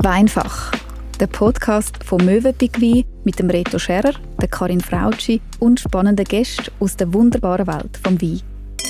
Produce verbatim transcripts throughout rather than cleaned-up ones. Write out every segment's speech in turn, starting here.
Weinfach, der Podcast von Mövenpick Wein mit dem Reto Scherer, der Karin Frautschi und spannenden Gästen aus der wunderbaren Welt vom Wein.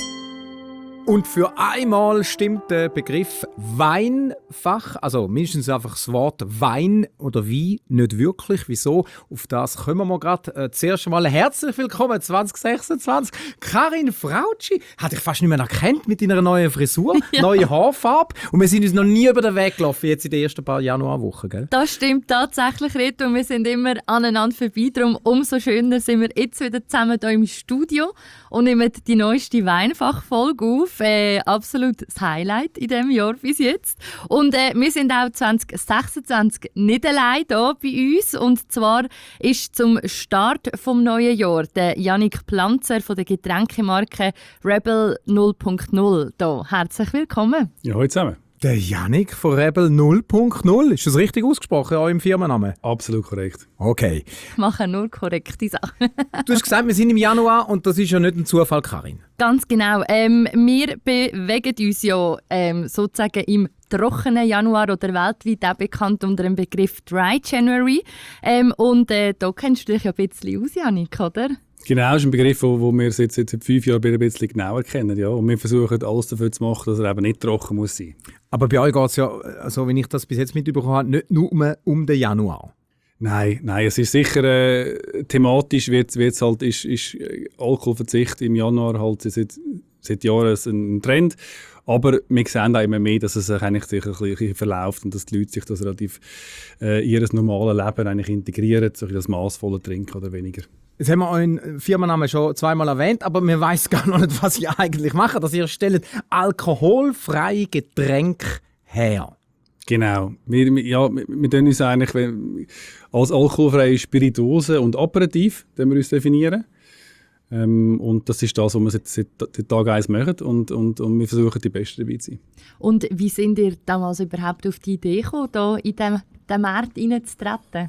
Und für einmal stimmt der Begriff Weinfach, also mindestens einfach das Wort Wein oder Wein, nicht wirklich. Wieso? Auf das kommen wir gerade. Äh, zuerst einmal herzlich willkommen zwanzig sechsundzwanzig. Karin Frautschi hat dich fast nicht mehr erkannt mit deiner neuen Frisur, ja. Neue Haarfarbe. Und wir sind uns noch nie über den Weg gelaufen, jetzt in den ersten paar Januarwochen, gell? Das stimmt tatsächlich, Reto. Wir sind immer aneinander vorbei. Darum umso schöner sind wir jetzt wieder zusammen hier im Studio und nehmen die neueste Weinfach-Folge auf. Äh, absolut das Highlight in diesem Jahr bis jetzt. Und äh, wir sind auch zwanzig sechsundzwanzig nicht allein hier bei uns. Und zwar ist zum Start des neuen Jahres der Jannik Planzer von der Getränkemarke Rebel null Punkt null da. Herzlich willkommen. Ja, hallo zusammen. Der Jannik von Rebel null Punkt null. Ist das richtig ausgesprochen, auch im Firmennamen? Absolut korrekt. Okay. Ich mache nur korrekte Sachen. Du hast gesagt, wir sind im Januar und das ist ja nicht ein Zufall, Karin. Ganz genau. Ähm, wir bewegen uns ja ähm, sozusagen im trockenen Januar oder weltweit auch bekannt unter dem Begriff Dry January. Ähm, und äh, da kennst du dich ja ein bisschen aus, Jannik, oder? Genau, das ist ein Begriff, den wir seit, seit fünf Jahren ein bisschen genauer kennen. Ja. Und wir versuchen alles dafür zu machen, dass er eben nicht trocken muss sein. Aber bei euch geht es ja, also wenn ich das bis jetzt mitbekommen habe, nicht nur um, um den Januar. Nein, nein, es ist sicher äh, thematisch wird es halt ist, ist Alkoholverzicht im Januar halt seit, seit Jahren ein Trend. Aber wir sehen auch immer mehr, dass es sich eigentlich sich ein bisschen verläuft und dass die Leute sich das relativ äh, in ihr normales Leben eigentlich integrieren, so das massvolle Trinken oder weniger. Jetzt haben wir euren Firmennamen schon zweimal erwähnt, aber wir wissen gar noch nicht, was ihr eigentlich macht. Also ihr stellt alkoholfreie Getränke her. Genau. Wir, ja, wir, wir tun uns eigentlich als alkoholfreie Spirituose und Aperitif wir uns definieren. Ähm, und das ist das, was wir seit, seit, seit Tag eins machen und, und, und wir versuchen, die Besten dabei zu sein. Und wie sind ihr damals überhaupt auf die Idee gekommen, da in diesen Markt hineinzutreten?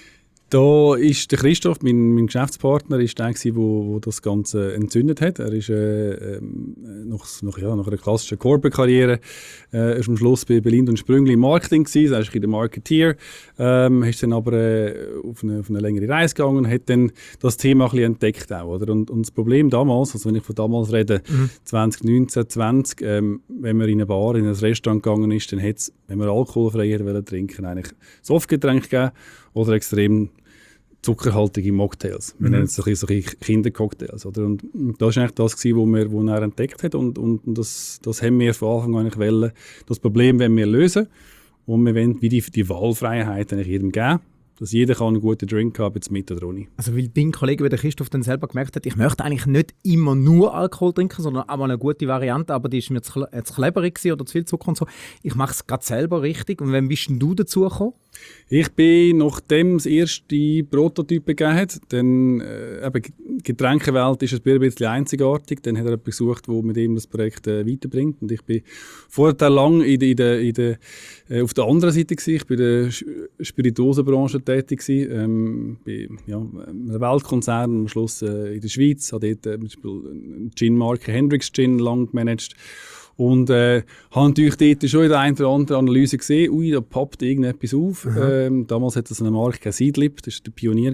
Da ist der Christoph, mein, mein Geschäftspartner, ist der, der wo, wo das Ganze entzündet hat. Er ist äh, nach, nach, ja, nach einer klassischen Corporate-Karriere äh, ist am Schluss bei Berlin und Sprüngli im Marketing gewesen. Er ist der Marketeer, ähm, ist dann aber äh, auf, eine, auf eine längere Reise gegangen und hat dann das Thema ein bisschen entdeckt auch, oder? Und, und das Problem damals, also wenn ich von damals rede, mhm. zwanzig neunzehn, zwanzig, ähm, wenn man in eine Bar, in ein Restaurant gegangen ist, dann hat es, wenn man alkoholfrei trinken wollte, eigentlich Softgetränke gegeben oder extrem zuckerhaltige Mocktails. Wir mhm. nennen es so solche Kindercocktails. Oder? Und das war eigentlich das, was wir, wo er entdeckt hat. Und, und, und das, das haben wir von Anfang an eigentlich wollen. Das Problem wollen wir lösen. Und wir wollen wie die, die Wahlfreiheit eigentlich jedem geben. Dass jeder kann einen guten Drink haben, jetzt mit oder ohne. Also weil dein Kollege, wie der Christoph dann selber gemerkt hat, ich möchte eigentlich nicht immer nur Alkohol trinken, sondern auch mal eine gute Variante, aber die ist mir zu, zu kleberig oder zu viel Zucker und so. Ich mache es gerade selber richtig. Und wann bist denn du dazu gekommen? Ich bin, nachdem es erste Prototypen gegeben hat, dann äh, eben, Getränkewelt ist ein bisschen einzigartig, dann hat er jemanden gesucht, der mit ihm das Projekt äh, weiterbringt. Und ich bin vorher lang in de, in de, in de, äh, auf der anderen Seite gewesen. Ich bin in der Spirituosenbranche tätig gewesen, ähm, bei ja, einem Weltkonzern am Schluss äh, in der Schweiz, habe dort äh, zum Beispiel eine Gin-Marke Hendrix Gin lang gemanagt. Und äh, habe natürlich dort schon in der einen oder anderen Analyse gesehen, ui, da poppt irgendetwas auf. Ähm, damals hat es eine Marke Seedlip, das war der Pionier.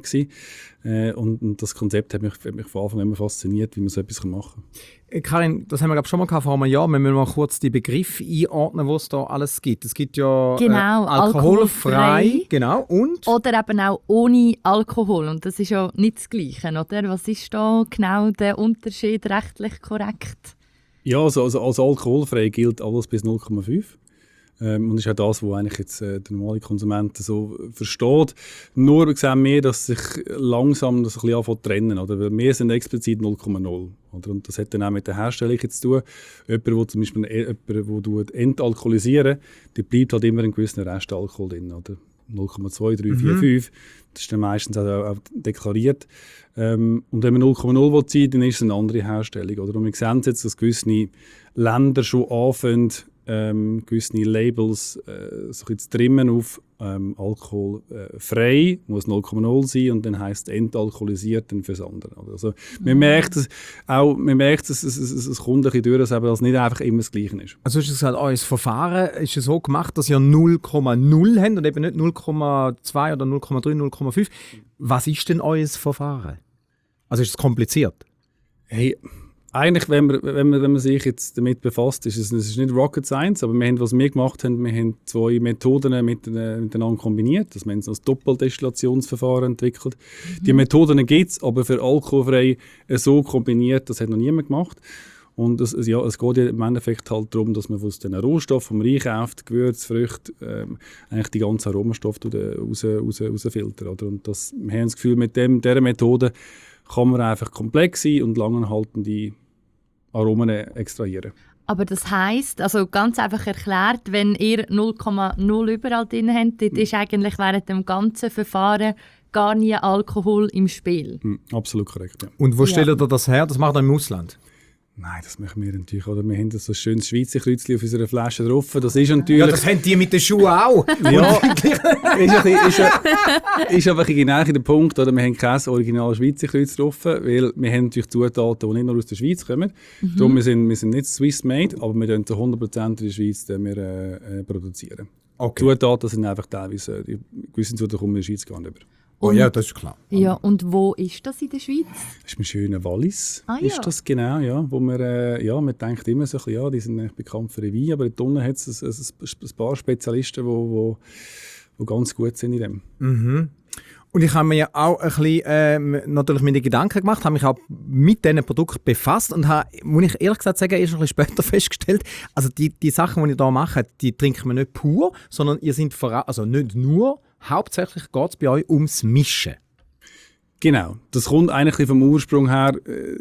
Äh, und, und das Konzept hat mich, hat mich von Anfang an immer fasziniert, wie man so etwas machen kann. Karin, das haben wir glaub, schon mal gehabt vor einem Jahr. Wir müssen mal kurz die Begriffe einordnen, was es da alles gibt. Es gibt ja genau, äh, alkoholfrei, alkoholfrei genau, und? Oder eben auch ohne Alkohol. Und das ist ja nicht das Gleiche, oder? Was ist da genau der Unterschied rechtlich korrekt? Ja, also, also als alkoholfrei gilt alles bis null Komma fünf. Ähm, und das ist auch das, was eigentlich jetzt, äh, der normale Konsument so versteht. Nur sehen wir, dass sich langsam das ein bisschen anfängt zu trennen. Oder? Weil wir sind explizit null Komma null. Oder? Und das hat dann auch mit der Herstellung zu tun. Jemand, der zum Beispiel jemand, der entalkoholisieren, der bleibt halt immer ein gewisser Restalkohol drin. Oder? null Komma zwei, drei, vier, fünf. Das ist dann meistens auch, auch deklariert. Ähm, und wenn man null Komma null will, dann ist es eine andere Herstellung. Oder? Und wir sehen jetzt, dass gewisse Länder schon anfangen, ähm, gewisse Labels äh, so zu trimmen auf ähm, Alkohol äh, frei, muss null Komma null sein und dann heisst es entalkoholisiert dann fürs andere. Also mhm. man merkt es auch, man merkt es, es, es, es kommt ein bisschen durch, dass es nicht einfach immer das Gleiche ist. Also hast du gesagt, euer Verfahren ist so gemacht, dass ihr null Komma null habt und eben nicht null Komma zwei oder null Komma drei, null Komma fünf. Was ist denn euer Verfahren? Also ist es kompliziert? Hey, eigentlich, wenn man, wenn, man, wenn man sich jetzt damit befasst, ist es, es ist nicht Rocket Science, aber wir haben, was wir gemacht haben, wir haben zwei Methoden miteinander kombiniert. Das haben wir als Doppeldestillationsverfahren entwickelt. Mhm. Die Methoden gibt es, aber für alkoholfrei so kombiniert, das hat noch niemand gemacht. Und es, ja, es geht ja im Endeffekt halt darum, dass man aus den Rohstoffen, die man einkauft, Gewürze, Früchte, ähm, eigentlich die ganzen Aromastoffe raus, raus, rausfiltern. Oder? Und das, wir haben das Gefühl, mit dem, dieser Methode kann man einfach komplex sein und langanhaltende Aromen extrahieren. Aber das heisst, also ganz einfach erklärt, wenn ihr null Komma null überall drin habt, dort ist eigentlich während dem ganzen Verfahren gar nie Alkohol im Spiel. Mhm, absolut korrekt, ja. Und wo Ja. stellt ihr das her? Das macht ihr im Ausland? Nein, das machen wir natürlich. Oder? Wir haben so ein schönes Schweizer Kreuzchen auf unserer Flasche drauf. Das ist natürlich... Ja, das haben die mit den Schuhen auch. Ja, ist, ein bisschen, ist, ein, ist aber genau der Punkt, oder? Wir haben kein original Schweizer Kreuz drauf, weil wir haben natürlich Zutaten, die nicht nur aus der Schweiz kommen. Mhm. Darum, wir sind, wir sind nicht Swiss-made, aber wir können zu hundert Prozent in der Schweiz wir, äh, produzieren. Okay. Zutaten sind einfach teilweise, die gewisse Zutaten kommen in der Schweiz gar nicht über. Oh ja, das ist klar. Ja, und wo ist das in der Schweiz? Das ist im schönen Wallis, Ah, ja. ist das genau, ja, wo man, äh, ja, man denkt immer so, ja, die sind eigentlich bekannt für den Wein, aber da unten hat es ein, ein, ein paar Spezialisten, die wo, wo, wo ganz gut sind in dem. Mhm. Und ich habe mir ja auch ein bisschen, ähm, natürlich meine Gedanken gemacht, habe mich auch mit diesen Produkten befasst und habe, muss ich ehrlich gesagt sagen, erst ein bisschen später festgestellt, also die, die Sachen, die ihr hier macht, die trinkt man nicht pur, sondern ihr seid vor allem, also nicht nur, hauptsächlich geht es bei euch ums Mischen. Genau, das kommt eigentlich vom Ursprung her,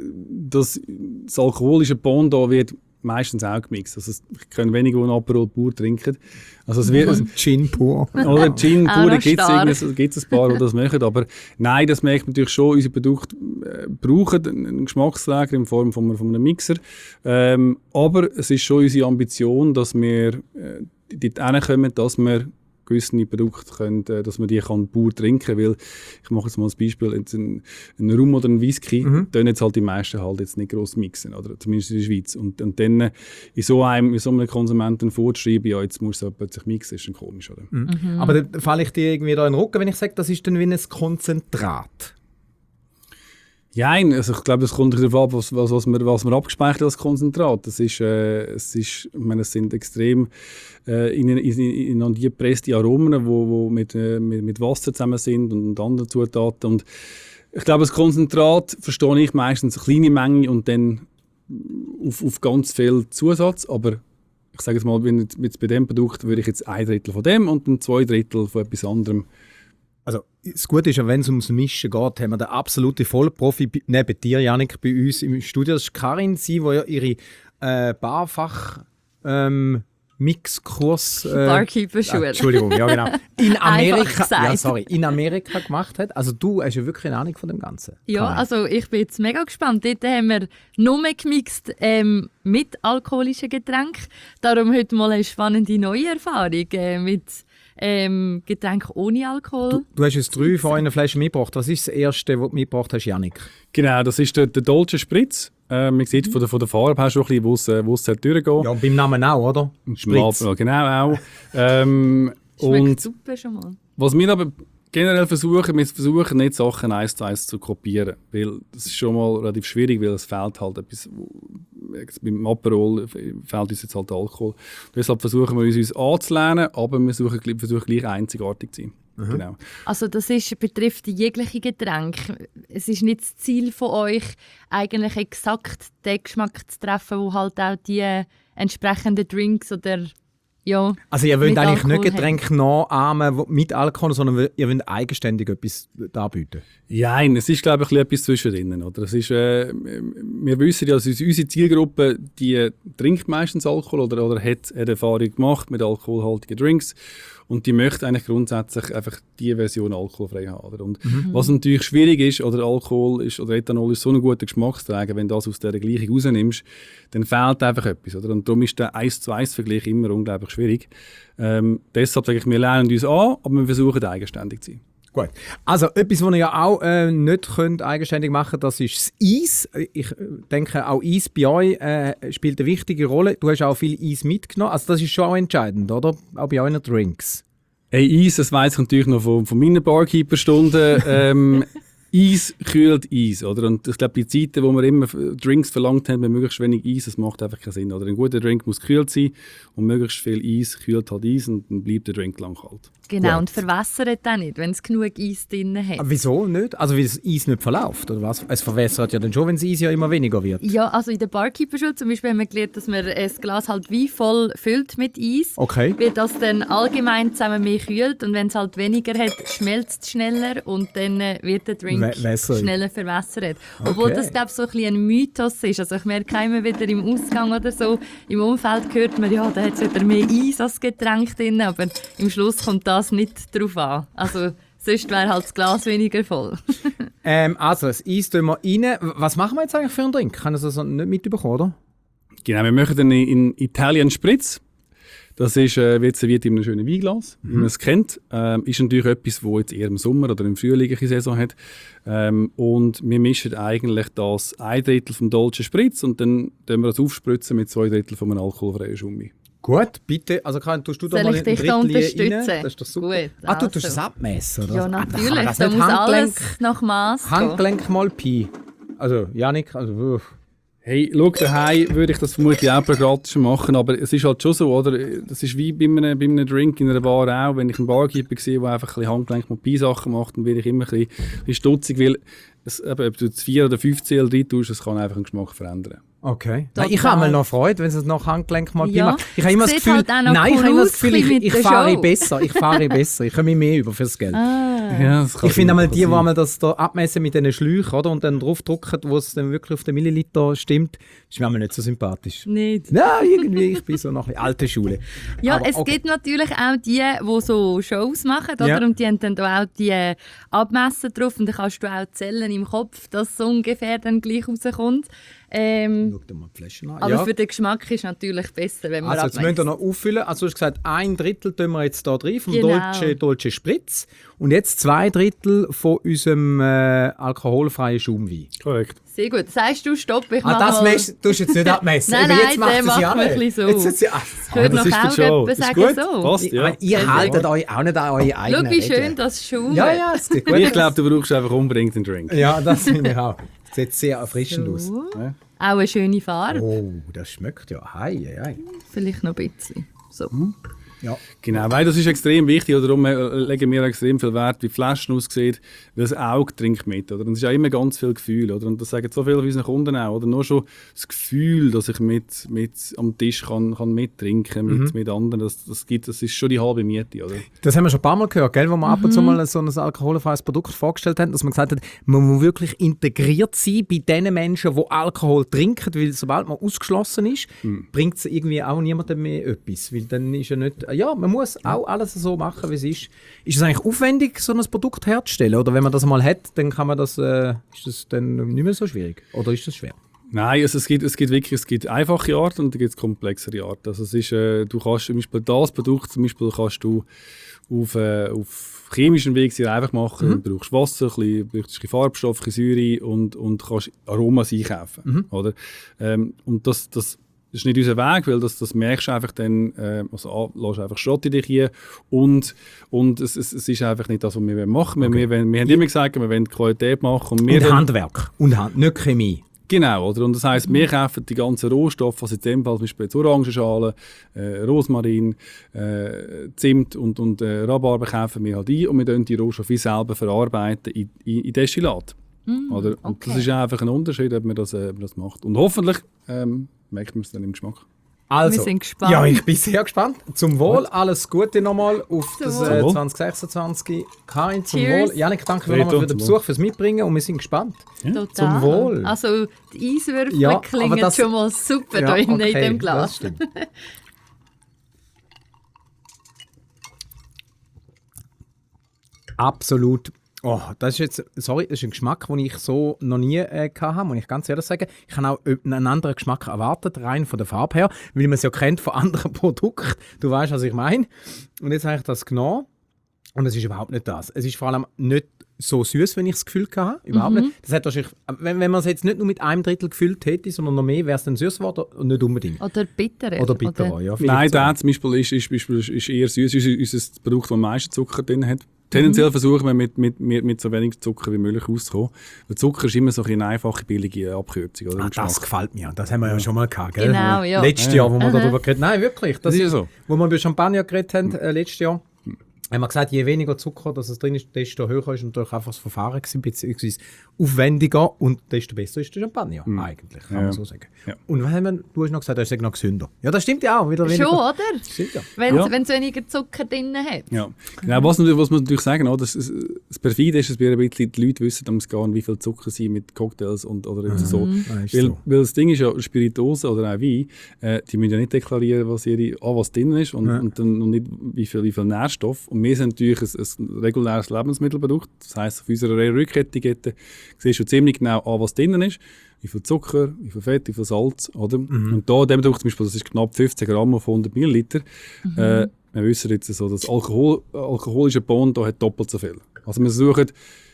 dass das alkoholische Pendant wird meistens auch gemixt. Also es können wenige, die einen Aperol pur trinken. Also es wird, Gin pur. oder Gin Auch pur, noch gibt stark. es ein paar, die das machen. Aber nein, das merkt man natürlich schon, unsere Produkte äh, brauchen einen Geschmacksträger in Form von, von einem Mixer. Ähm, aber es ist schon unsere Ambition, dass wir äh, dort hinkommen, dass wir gewisse Produkte können, äh, dass man die kann pur trinken kann, weil ich mache jetzt mal ein Beispiel, jetzt ein, ein Rum oder ein Whisky, Mhm. dann jetzt halt die meisten halt jetzt nicht gross mixen, oder zumindest in der Schweiz. Und, und dann äh, in so einem, in so einem Konsumenten vorzuschreiben, ja, jetzt muss es plötzlich mixen, ist dann komisch, oder? Mhm. Aber dann falle ich dir irgendwie da in den Rücken, wenn ich sage, das ist dann wie ein Konzentrat. Ja, nein, also ich glaube, es kommt darauf ab, was, was, was, man, was man abgespeichert als Konzentrat. Das ist, äh, es ist, ich meine, es sind extrem äh, in, in, in, in die gepresste Aromen, die wo, wo mit, äh, mit, mit Wasser zusammen sind und, und anderen Zutaten. Und ich glaube, das Konzentrat verstehe ich meistens eine kleine Menge und dann auf, auf ganz viel Zusatz. Aber ich sage jetzt mal, wenn jetzt, jetzt bei dem Produkt würde ich jetzt ein Drittel von dem und dann zwei Drittel von etwas anderem. Also das Gute ist ja, wenn es ums Mischen geht, haben wir den absoluten Vollprofi bei- neben dir, Jannik, bei uns im Studio. Das ist Karin, sie, die ja ihre äh, Barfach ähm, Mixkurs äh, Barkeeper-Schule. äh, Entschuldigung, ja genau. In Einfach Amerika, gesagt. ja, sorry, in Amerika gemacht hat. Also du hast ja wirklich eine Ahnung von dem Ganzen. Ja, Karin. also ich bin jetzt mega gespannt. Dort haben wir nur gemixt ähm, mit alkoholischen Getränken. Darum heute mal eine spannende neue Erfahrung äh, mit ähm, Getränken ohne Alkohol. Du, du hast jetzt drei von euren Flaschen mitgebracht. Was ist das erste, was du mitgebracht hast, Jannik? Genau, das ist der, der Dolce Spritz. Äh, man sieht von der, von der Farbe her schon ein bisschen, wo es, äh, wo es durchgeht. Ja, und beim Namen auch, oder? Spritz. Ja, genau auch. Ähm, Schmeckt und super schon mal. was wir aber generell versuchen, wir versuchen nicht Sachen eins zu eins zu kopieren, weil das ist schon mal relativ schwierig, weil es fehlt halt etwas, wo- jetzt beim Aperol fehlt uns jetzt halt Alkohol. Deshalb versuchen wir uns, uns anzulernen, aber wir versuchen, versuchen gleich einzigartig zu sein. Genau. Also das ist, betrifft jegliche Getränke. Es ist nicht das Ziel von euch, eigentlich exakt den Geschmack zu treffen, wo halt auch die entsprechenden Drinks oder Ja, Also ihr wollt mit eigentlich Alkohol nicht Getränke nachahmen wo- mit Alkohol, sondern ihr wollt eigenständig etwas darbieten? Ja, nein, es ist, glaube ich, etwas zwischendrin. Oder? Es ist, äh, wir wissen ja, dass unsere Zielgruppe die trinkt meistens Alkohol oder, oder hat, hat Erfahrung gemacht mit alkoholhaltigen Drinks und die möchte eigentlich grundsätzlich einfach die Version alkoholfrei haben. Oder? Und Mhm. was natürlich schwierig ist, oder Alkohol ist, oder Ethanol ist so einen guten Geschmacksträger, wenn du das aus dieser Gleichung rausnimmst, dann fehlt einfach etwas. Oder? Und darum ist der eins zu eins Vergleich immer unglaublich schwierig. Ähm, deshalb sage ich, wir lernen uns an, aber wir versuchen eigenständig zu sein. Gut. Also etwas, was ihr ja auch äh, nicht könnt eigenständig machen könnt, das ist das Eis. Ich äh, denke, auch Eis bei euch äh, spielt eine wichtige Rolle. Du hast auch viel Eis mitgenommen. Also das ist schon auch entscheidend, oder? Auch bei euren Drinks. Hey, Eis, das weiss ich natürlich noch von, von meinen Barkeeper-Stunden. ähm, Eis kühlt Eis, oder? Und ich glaube, die Zeiten, wo wir immer Drinks verlangt haben mit möglichst wenig Eis, das macht einfach keinen Sinn, oder? Ein guter Drink muss gekühlt sein und möglichst viel Eis kühlt halt Eis und dann bleibt der Drink lang kalt. Genau, Gut. und verwässert auch nicht, wenn es genug Eis drin hat. Aber wieso nicht? Also weil das Eis nicht verläuft, oder was? Es verwässert ja dann schon, wenn das Eis ja immer weniger wird. Ja, also in der Barkeeper-Schule zum Beispiel haben wir gelernt, dass man ein Glas halt wie voll füllt mit Eis, Okay. weil das dann allgemein zusammen mehr kühlt und wenn es halt weniger hat, schmelzt es schneller und dann äh, wird der Drink We- wässrig. schneller verwässert. Obwohl Okay. das, glaube ich, so ein bisschen ein Mythos ist. Also ich merke immer wieder im Ausgang oder so, im Umfeld hört man, ja, da hat es wieder mehr Eis als Getränk drin, aber im Schluss kommt das nicht drauf an. Also sonst wäre halt das Glas weniger voll. Ähm, also das Eis tun wir rein. Was machen wir jetzt eigentlich für einen Drink? Kann ich das also nicht mitbekommen, oder? Genau, wir machen dann in Italian Spritz. Das ist, äh, wird serviert in einem schönen Weinglas, wie man es kennt. Ähm, ist natürlich etwas, das jetzt eher im Sommer oder im Frühling eine Saison hat. Ähm, und wir mischen eigentlich das ein Drittel vom Dolce Spritz und dann tun wir das aufspritzen mit zwei Drittel von einem alkoholfreien Schummi. Gut, bitte. Also Karin, tust du da Soll mal ich ein dich da Drittel unterstützen? rein? Das ist doch super. Gut, ah, du tust also. das abmessen, oder? Ja, Ah, dann kann natürlich. man das Da nicht muss Handgelenk, alles nach Maß gehen. Handgelenk mal Pi. Also, Janik, also... uff. Hey, schau, daheim würde ich das vermutlich auch pragmatisch machen, aber es ist halt schon so, oder? Das ist wie bei einem, bei einem Drink in einer Bar auch. Wenn ich einen Barkeeper sehe, der einfach ein bisschen Handgelenk mit Pi-Sachen macht, dann werde ich immer ein bisschen, ein bisschen stutzig, weil es, eben, ob du jetzt vier oder fünf C L rein tust, das kann einfach den Geschmack verändern. Okay. Total. Nein, ich habe mal noch Freude, wenn es nach Handgelenk mal Pi Ja. macht. Ich habe immer das Sieht Gefühl, halt auch noch nein, ich cool habe immer das aus, Gefühl, ich, mit ich der fahre Show. besser. Ich fahre besser. Ich komme mir mehr über fürs Geld. Ah. Ja, das kann Ich finde einmal die, die sein. einmal das da abmessen mit diesen Schläuchen, oder? Und dann draufdrücken, wo es dann wirklich auf den Milliliter stimmt, ist mir einmal nicht so sympathisch. Nicht. Nein, irgendwie, ich bin so noch ein bisschen alte Schule. Ja, Aber es okay. gibt natürlich auch die, die so Shows machen, oder? Ja. Und die haben dann da auch die äh, Abmessen drauf und dann kannst du auch zählen im Kopf, dass es ungefähr dann gleich rauskommt. Ähm, Schau dir mal die Flaschen an. aber Ja. für den Geschmack ist es natürlich besser, wenn man Also jetzt müsst ihr abmessen. noch auffüllen. Also du hast gesagt, ein Drittel tun wir jetzt hier drin vom Genau. Dolce, Dolce Spritz. Und jetzt zwei Drittel von unserem äh, alkoholfreien Schaumwein. Korrekt. Sehr gut. Sagst du Stopp, ich Ah, mache das mal... mess, tust du jetzt nicht abmessen. Nein, Eben, jetzt nein, macht der es macht ja mir nicht. ein bisschen Jetzt so. ist sie, ah, Ich würde das noch ist für die auch Show. jemanden Ist sagen gut? so. Passt, ich, ja. meine, ihr Sehr haltet gut. euch auch nicht an eure eigenen Schau, wie schön Regeln. das schaut. Ja, ja, es geht gut. Ich glaube, du brauchst einfach unbedingt einen Drink. Ja, das finde ich auch. Sieht sehr erfrischend aus. So. Ja. Auch eine schöne Farbe. Oh, das schmeckt ja. Hei, hei, hei. Vielleicht noch ein bisschen. So. Ja. Genau, weil das ist extrem wichtig, oder darum äh, legen wir extrem viel Wert, wie die Flaschen aussehen, weil das Auge trinkt mit, oder? Und es ist ja immer ganz viel Gefühl, oder? Und das sagen so viele von unseren Kunden auch, oder? Nur schon das Gefühl, dass ich mit, mit am Tisch kann, kann mittrinken mit, Mhm. mit anderen, das, das, gibt, das ist schon die halbe Miete, oder? Das haben wir schon ein paar Mal gehört, gell? Wo wir ab und zu mal so ein alkoholfreies Produkt vorgestellt haben, dass man gesagt hat, man muss wirklich integriert sein bei den Menschen, die Alkohol trinken, weil sobald man ausgeschlossen ist, bringt es irgendwie auch niemandem mehr etwas. Weil dann ist ja nicht, ja, man muss auch alles so machen, wie es ist. Ist es eigentlich aufwendig, so ein Produkt herzustellen? Oder wenn man das mal hat, dann kann man das, äh, ist das dann nicht mehr so schwierig? Oder ist das schwer? Nein, also es, gibt, es gibt wirklich es gibt einfache Arten und dann gibt es komplexere Arten. Also es ist, äh, du kannst zum Beispiel das Produkt zum Beispiel kannst du auf, äh, auf chemischen Weg sehr einfach machen. Mhm. Du brauchst Wasser, ein bisschen, brauchst ein bisschen Farbstoff, ein bisschen Säure und, und kannst Aromas einkaufen. Mhm. Oder? Ähm, und das, das ist nicht unser Weg, weil das, das merkst du einfach dann, äh, also ah, lässt einfach Schrott in dich hier und, und es, es, es ist einfach nicht das, was wir machen wollen. Okay. Wir, wir, wir haben immer gesagt, wir wollen Qualität machen. Und wir Und wollen- Handwerk. Und Hand, nicht Chemie. Genau, oder? Und das heisst, wir kaufen die ganzen Rohstoffe, also in dem Fall zum Beispiel jetzt Orangenschalen, äh, Rosmarin, äh, Zimt und, und äh, Rhabarber kaufen wir halt ein und wir dann die Rohstoffe selber verarbeiten in, in, in Destillat. Mm, Oder? Und okay. das ist einfach ein Unterschied, ob man das, äh, ob man das macht. Und hoffentlich ähm, merkt man es dann im Geschmack. Also, Wir sind gespannt. Ja, ich bin sehr gespannt. Zum Wohl, alles Gute nochmal auf Zum das Wohl. äh, Wohl. zwanzig sechsundzwanzig. Karin, zum Cheers. Wohl. Janik, danke Reto, nochmal für den zum Besuch, fürs Mitbringen und wir sind gespannt. Total. Zum Wohl. Also die Eiswürfel Ja, aber klingen das- schon mal super Ja, da in, okay, in dem das Glas. stimmt. Absolut. Oh, das ist jetzt, sorry, das ist ein Geschmack, den ich so noch nie äh, hatte, muss ich ganz ehrlich sagen. Ich habe auch einen anderen Geschmack erwartet, rein von der Farbe her, weil man es ja kennt von anderen Produkten. Du weißt, was ich meine. Und jetzt habe ich das genommen und es ist überhaupt nicht das. Es ist vor allem nicht so süß, wenn ich das Gefühl hatte. Überhaupt Mhm. nicht. Das hat wahrscheinlich, wenn, wenn man es jetzt nicht nur mit einem Drittel gefüllt hätte, sondern noch mehr, wäre es dann süß geworden und nicht unbedingt. Oder bitterer. Oder bitterer, ja. Nein, vielleicht so. der zum Beispiel ist, ist, ist, ist eher süß. Ist unser Produkt, das am meisten Zucker drin hat. Tendenziell Mhm. versuchen wir mit, mit, mit, mit so wenig Zucker wie möglich auszukommen. Weil Zucker ist immer so eine einfache, billige Abkürzung. Oder? Ah, Im das Geschmack. gefällt mir. Das haben wir ja, schon mal gehabt, gell? Genau, ja. Letztes Jahr, wo wir darüber geredet haben. Nein, wirklich. Das Das ist ist so. Wo wir über Champagner geredet haben, äh, letztes Jahr, haben wir gesagt, je weniger Zucker dass es drin ist, desto höher ist natürlich einfach das Verfahren gewesen, beziehungsweise aufwendiger und desto besser ist der Champagner, eigentlich, kann Ja. man so sagen. Ja. Und was haben wir, du hast noch gesagt, er ist noch gesünder. Ja, das stimmt ja auch. Wieder Schon, weniger. oder? Stimmt ja. Wenn es Ja. weniger Zucker drin hat. Ja. Genau, was, natürlich, was man natürlich sagen muss, das, das, das perfide ist, dass wir ein bisschen die Leute wissen, dass gar nicht, wie viel Zucker sie mit Cocktails und oder jetzt so. Ah, ist Weil, so. weil das Ding ist ja, Spirituosen oder auch Wein, äh, die müssen ja nicht deklarieren, was, ihre, ah, was drin ist und, Ja. und, dann, und nicht wie viel, wie viel Nährstoff. Und wir sind natürlich ein, ein reguläres Lebensmittelprodukt. Das heisst, auf unserer Rücketikette siehst du ziemlich genau an, was drin ist. Wie viel Zucker, wie viel Fett, wie viel Salz. Oder? Und da, dem Produkt zum Beispiel, das ist knapp fünfzehn Gramm auf hundert Milliliter. Äh, wir wissen jetzt so, dass Alkohol, alkoholische Bohnen da hat doppelt so viel. Also wir versuchen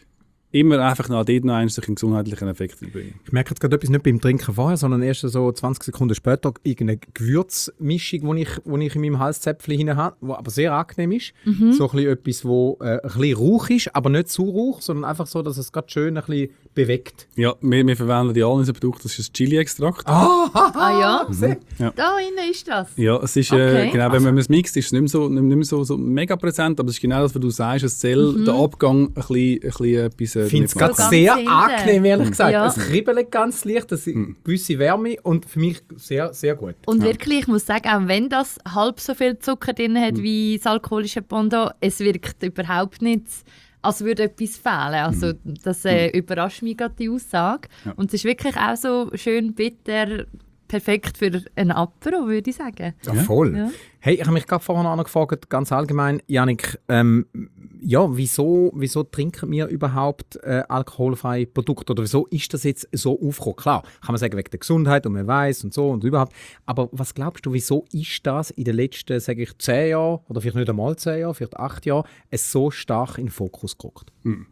immer einfach nach dort noch einen solchen gesundheitlichen Effekt zu bringen. Ich merke jetzt gerade etwas nicht beim Trinken vorher, sondern erst so zwanzig Sekunden später irgendeine Gewürzmischung, die ich, die ich in meinem Halszäpfchen hinein habe, die aber sehr angenehm ist. Mhm. So ein bisschen etwas, wo äh, ein bisschen Rauch ist, aber nicht zu Rauch, sondern einfach so, dass es gerade schön ein bisschen bewegt. Ja, wir, wir verwenden die alle in unserem Produkt, das ist ein Chili-Extrakt. Ah ja? Ja. Da innen ist das. Ja, es ist, Okay. äh, genau, wenn man es mixt, ist es nicht mehr so, nicht mehr so, so mega präsent, aber es ist genau das, was du sagst, es soll der Abgang ein bisschen, ein bisschen etwas... Äh, Ich finde es mitmachen. gerade ganz sehr hinten. angenehm, ehrlich gesagt. Ja. Es kribbelt ganz leicht, es ist eine gewisse Wärme und für mich sehr, sehr gut. Und wirklich, ich muss sagen, auch wenn das halb so viel Zucker drin hat wie das alkoholische Bondo, es wirkt überhaupt nicht, als würde etwas fehlen. Also das äh, überrascht mich gerade, die Aussage. Ja. Und es ist wirklich auch so schön bitter, perfekt für ein Apero, würde ich sagen. Ja, voll. Ja. Hey, ich habe mich gerade vorhin auch noch gefragt, ganz allgemein, Jannik, ähm, ja, wieso, wieso trinken wir überhaupt äh, alkoholfreie Produkte? Oder wieso ist das jetzt so aufgekommen? Klar, kann man sagen, wegen der Gesundheit und man weiß und so und überhaupt. Aber was glaubst du, wieso ist das in den letzten, sage ich, zehn Jahren oder vielleicht nicht einmal zehn Jahren, vielleicht acht Jahren, es so stark in den Fokus gerückt?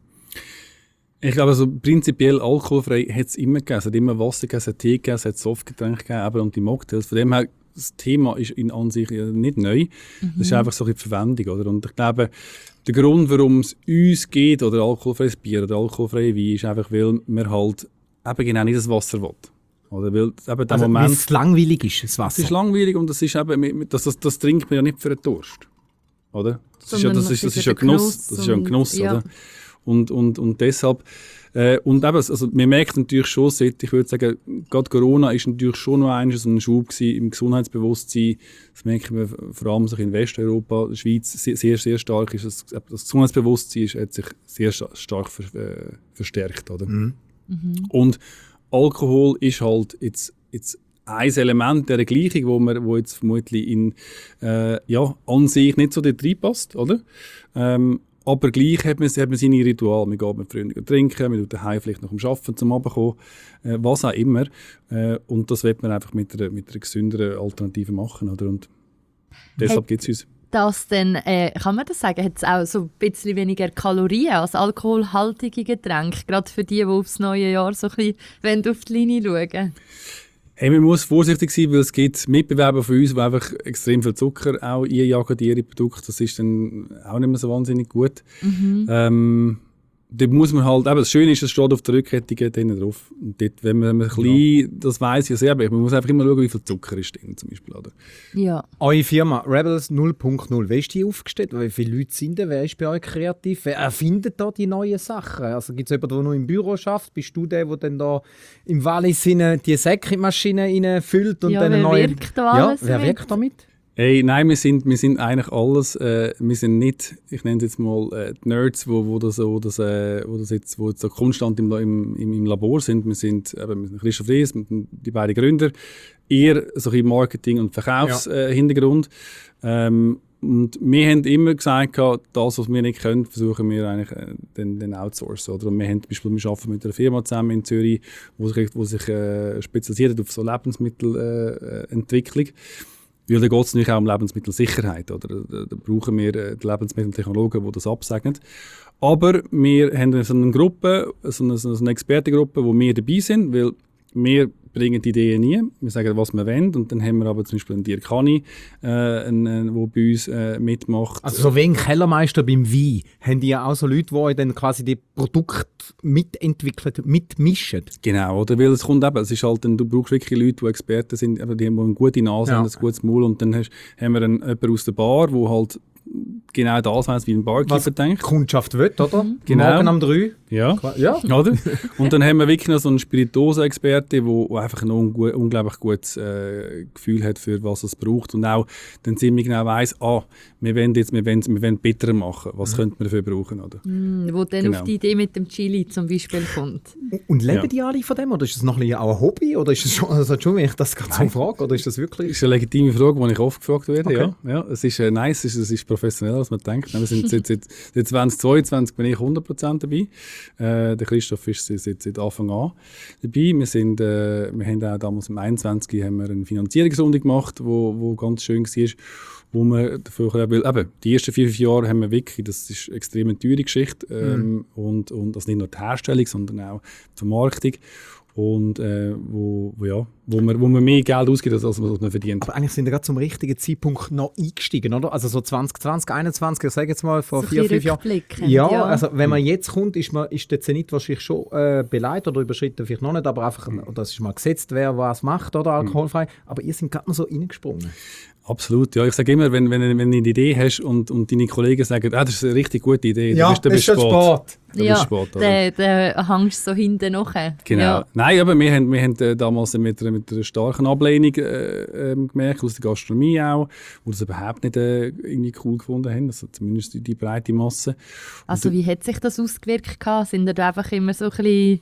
Ich glaube, also prinzipiell alkoholfrei hat es immer gegeben. Es hat immer Wasser gegeben, es hat Tee gegeben, es hat Softgetränke gegeben, eben und die Mocktails. Von dem her, das Thema ist in an sich ja nicht neu. Das ist einfach so die Verwendung. Oder? Und ich glaube, der Grund, warum es uns geht, oder alkoholfreies Bier oder alkoholfreie Wein, ist einfach, weil man halt eben genau nicht das Wasser will. Oder weil eben der Also, Moment... weil es langweilig ist, das Es Wasser. ist langweilig und das ist eben, das, das, das trinkt man ja nicht für einen Durst. Oder? Das ist ja, das ist, das ist ja Genuss. Das ist ja ein Genuss, ja. oder? Und, und, und deshalb, äh, und eben, also man merkt natürlich schon, seit, ich würde sagen, gerade Corona ist natürlich schon noch ein, so ein Schub gewesen im Gesundheitsbewusstsein. Das merken wir vor allem so in Westeuropa, der Schweiz sehr, sehr, sehr stark ist. Das, das Gesundheitsbewusstsein ist, hat sich sehr stark ver, äh, verstärkt, oder? Mhm. Und Alkohol ist halt jetzt, jetzt ein Element der Gleichung, wo, man, wo jetzt vermutlich in, äh, ja, an sich nicht so dort reinpasst, oder? Ähm, aber gleich hat man, hat man seine Rituale. Man geht mit Freunden trinken, man tut daheim vielleicht noch am Arbeiten zum Abend kommen, äh, was auch immer. Äh, und das wird man einfach mit einer, mit einer gesünderen Alternative machen, oder? Und deshalb Hat- gibt es uns. Das dann, äh, kann man das sagen, hat es auch so ein bisschen weniger Kalorien als alkoholhaltige Getränke, gerade für die, die aufs neue Jahr so ein bisschen wollen auf die Linie schauen. Hey, man muss vorsichtig sein, weil es gibt Mitbewerber von uns, die einfach extrem viel Zucker auch einjagen in ihre Produkte. Das ist dann auch nicht mehr so wahnsinnig gut. Ähm, dort muss man halt, eben, das Schöne ist, es steht auf der Rückkettung hinten drauf. Und dort, wenn man, wenn man ein bisschen, das weiss ich sehr, aber man muss einfach immer schauen, wie viel Zucker ist drin, zum Beispiel. Oder? Ja. Eure Firma Rebels null Punkt null, wie ist die aufgestellt? Wie viele Leute sind da? Wer ist bei euch kreativ? Wer erfindet da die neuen Sachen? Also gibt es jemanden, der noch im Büro arbeitet? Bist du der, der dann da im Wallis die Säcke in die Maschine reinfüllt und Ja, dann wer neue... wirkt da alles ja, wer damit? wirkt damit? Hey, nein, wir sind, wir sind eigentlich alles, äh, wir sind nicht, ich nenne es jetzt mal äh, die Nerds, wo, wo, das, wo, das, äh, wo, das jetzt, wo jetzt so konstant im, im, im, im Labor sind. Wir sind eben Christoph Ries, die beiden Gründer, eher so ein Marketing- und Verkaufshintergrund. Ja. Äh, ähm, und wir haben immer gesagt, das, was wir nicht können, versuchen wir eigentlich äh, den, den outsourcen. Oder? Und wir haben zum Beispiel, wir arbeiten mit einer Firma zusammen in Zürich, die sich, wo sich äh, spezialisiert hat auf so Lebensmittelentwicklung. Äh, Weil da geht es natürlich auch um Lebensmittelsicherheit. Oder? Da, da brauchen wir äh, die Lebensmitteltechnologen, die das absegnen. Aber wir haben so eine Gruppe, so eine, so eine Expertengruppe, wo wir dabei sind, weil wir bringen die Ideen nie. Wir sagen, was wir wollen. Und dann haben wir aber zum Beispiel einen Dirk Hani, äh, der bei uns äh, mitmacht. Also so wie ein Kellermeister beim Wein, haben die ja auch so Leute, die euch dann quasi die Produkte mitentwickeln, mitmischen? Genau, oder? Weil es kommt eben, es ist halt, dann, du brauchst wirklich Leute, die Experten sind, die haben eine gute Nase, ja. Haben ein gutes Maul. Und dann hast, haben wir einen, jemanden aus der Bar, der halt genau das weiss, wie ein Barkeeper was denkt. Die Kundschaft will, oder? Mhm. Genau. Morgen um drei. Ja. ja. Oder? Und dann haben wir wirklich noch so einen Spirituosen-Experte, der einfach ein ungu- unglaublich gutes äh, Gefühl hat, für was es braucht. Und auch dann ziemlich genau weiss, ah, wir wollen jetzt wir wollen, wir wollen bitter machen. Was mhm. könnte man dafür brauchen? Oder? Mm, wo dann genau. auf die Idee mit dem Chili zum Beispiel kommt. Und leben Ja. die alle von dem? Oder ist das noch ein, bisschen auch ein Hobby? Oder ist das schon, also schon, wenn ich das gerade so frage? Oder ist das wirklich... Das ist eine legitime Frage, die ich oft gefragt werde. Okay. Ja. Ja, es ist äh, nice, es ist, es ist professioneller, als man denkt. Wir sind seit, seit, seit zwanzig zweiundzwanzig bin ich hundert Prozent dabei. Äh, der Christoph ist seit, seit Anfang an dabei. Wir, sind, äh, wir haben auch damals im einundzwanzig haben wir eine Finanzierungsrunde gemacht, wo, wo ganz schön war. Wo wir dafür, weil eben, die ersten vier, fünf Jahre haben wir wirklich, das ist eine extrem teure Geschichte. Ähm, mhm. und, und also nicht nur die Herstellung, sondern auch die Vermarktung. Und äh, wo, wo, ja, wo, man, wo man mehr Geld ausgibt, als, als man verdient. Aber eigentlich sind wir gerade zum richtigen Zeitpunkt noch eingestiegen, oder? Also so zwanzig zwanzig, einundzwanzig, ich sage jetzt mal vor So vier, fünf Jahren. Ja, ja, also wenn man jetzt kommt, ist, man, ist der Zenit wahrscheinlich schon äh, beleidigt oder überschritten, vielleicht noch nicht, aber einfach, mhm. das ist mal gesetzt, wer was macht, oder alkoholfrei. Mhm. Aber ihr seid gerade noch so reingesprungen. Absolut, ja. Ich sage immer, wenn, wenn, wenn du eine Idee hast und, und deine Kollegen sagen, ah, das ist eine richtig gute Idee, ja, dann bist du spät. spät. Ja, dann hängst du so hinten nachher. Genau. Ja. Nein, aber wir haben, wir haben äh, damals mit, mit einer starken Ablehnung äh, äh, gemerkt, aus der Gastronomie auch, wo das überhaupt nicht äh, irgendwie cool gefunden haben, also zumindest die, die breite Masse. Also und, wie hat sich das ausgewirkt? Sind da einfach immer so ein bisschen...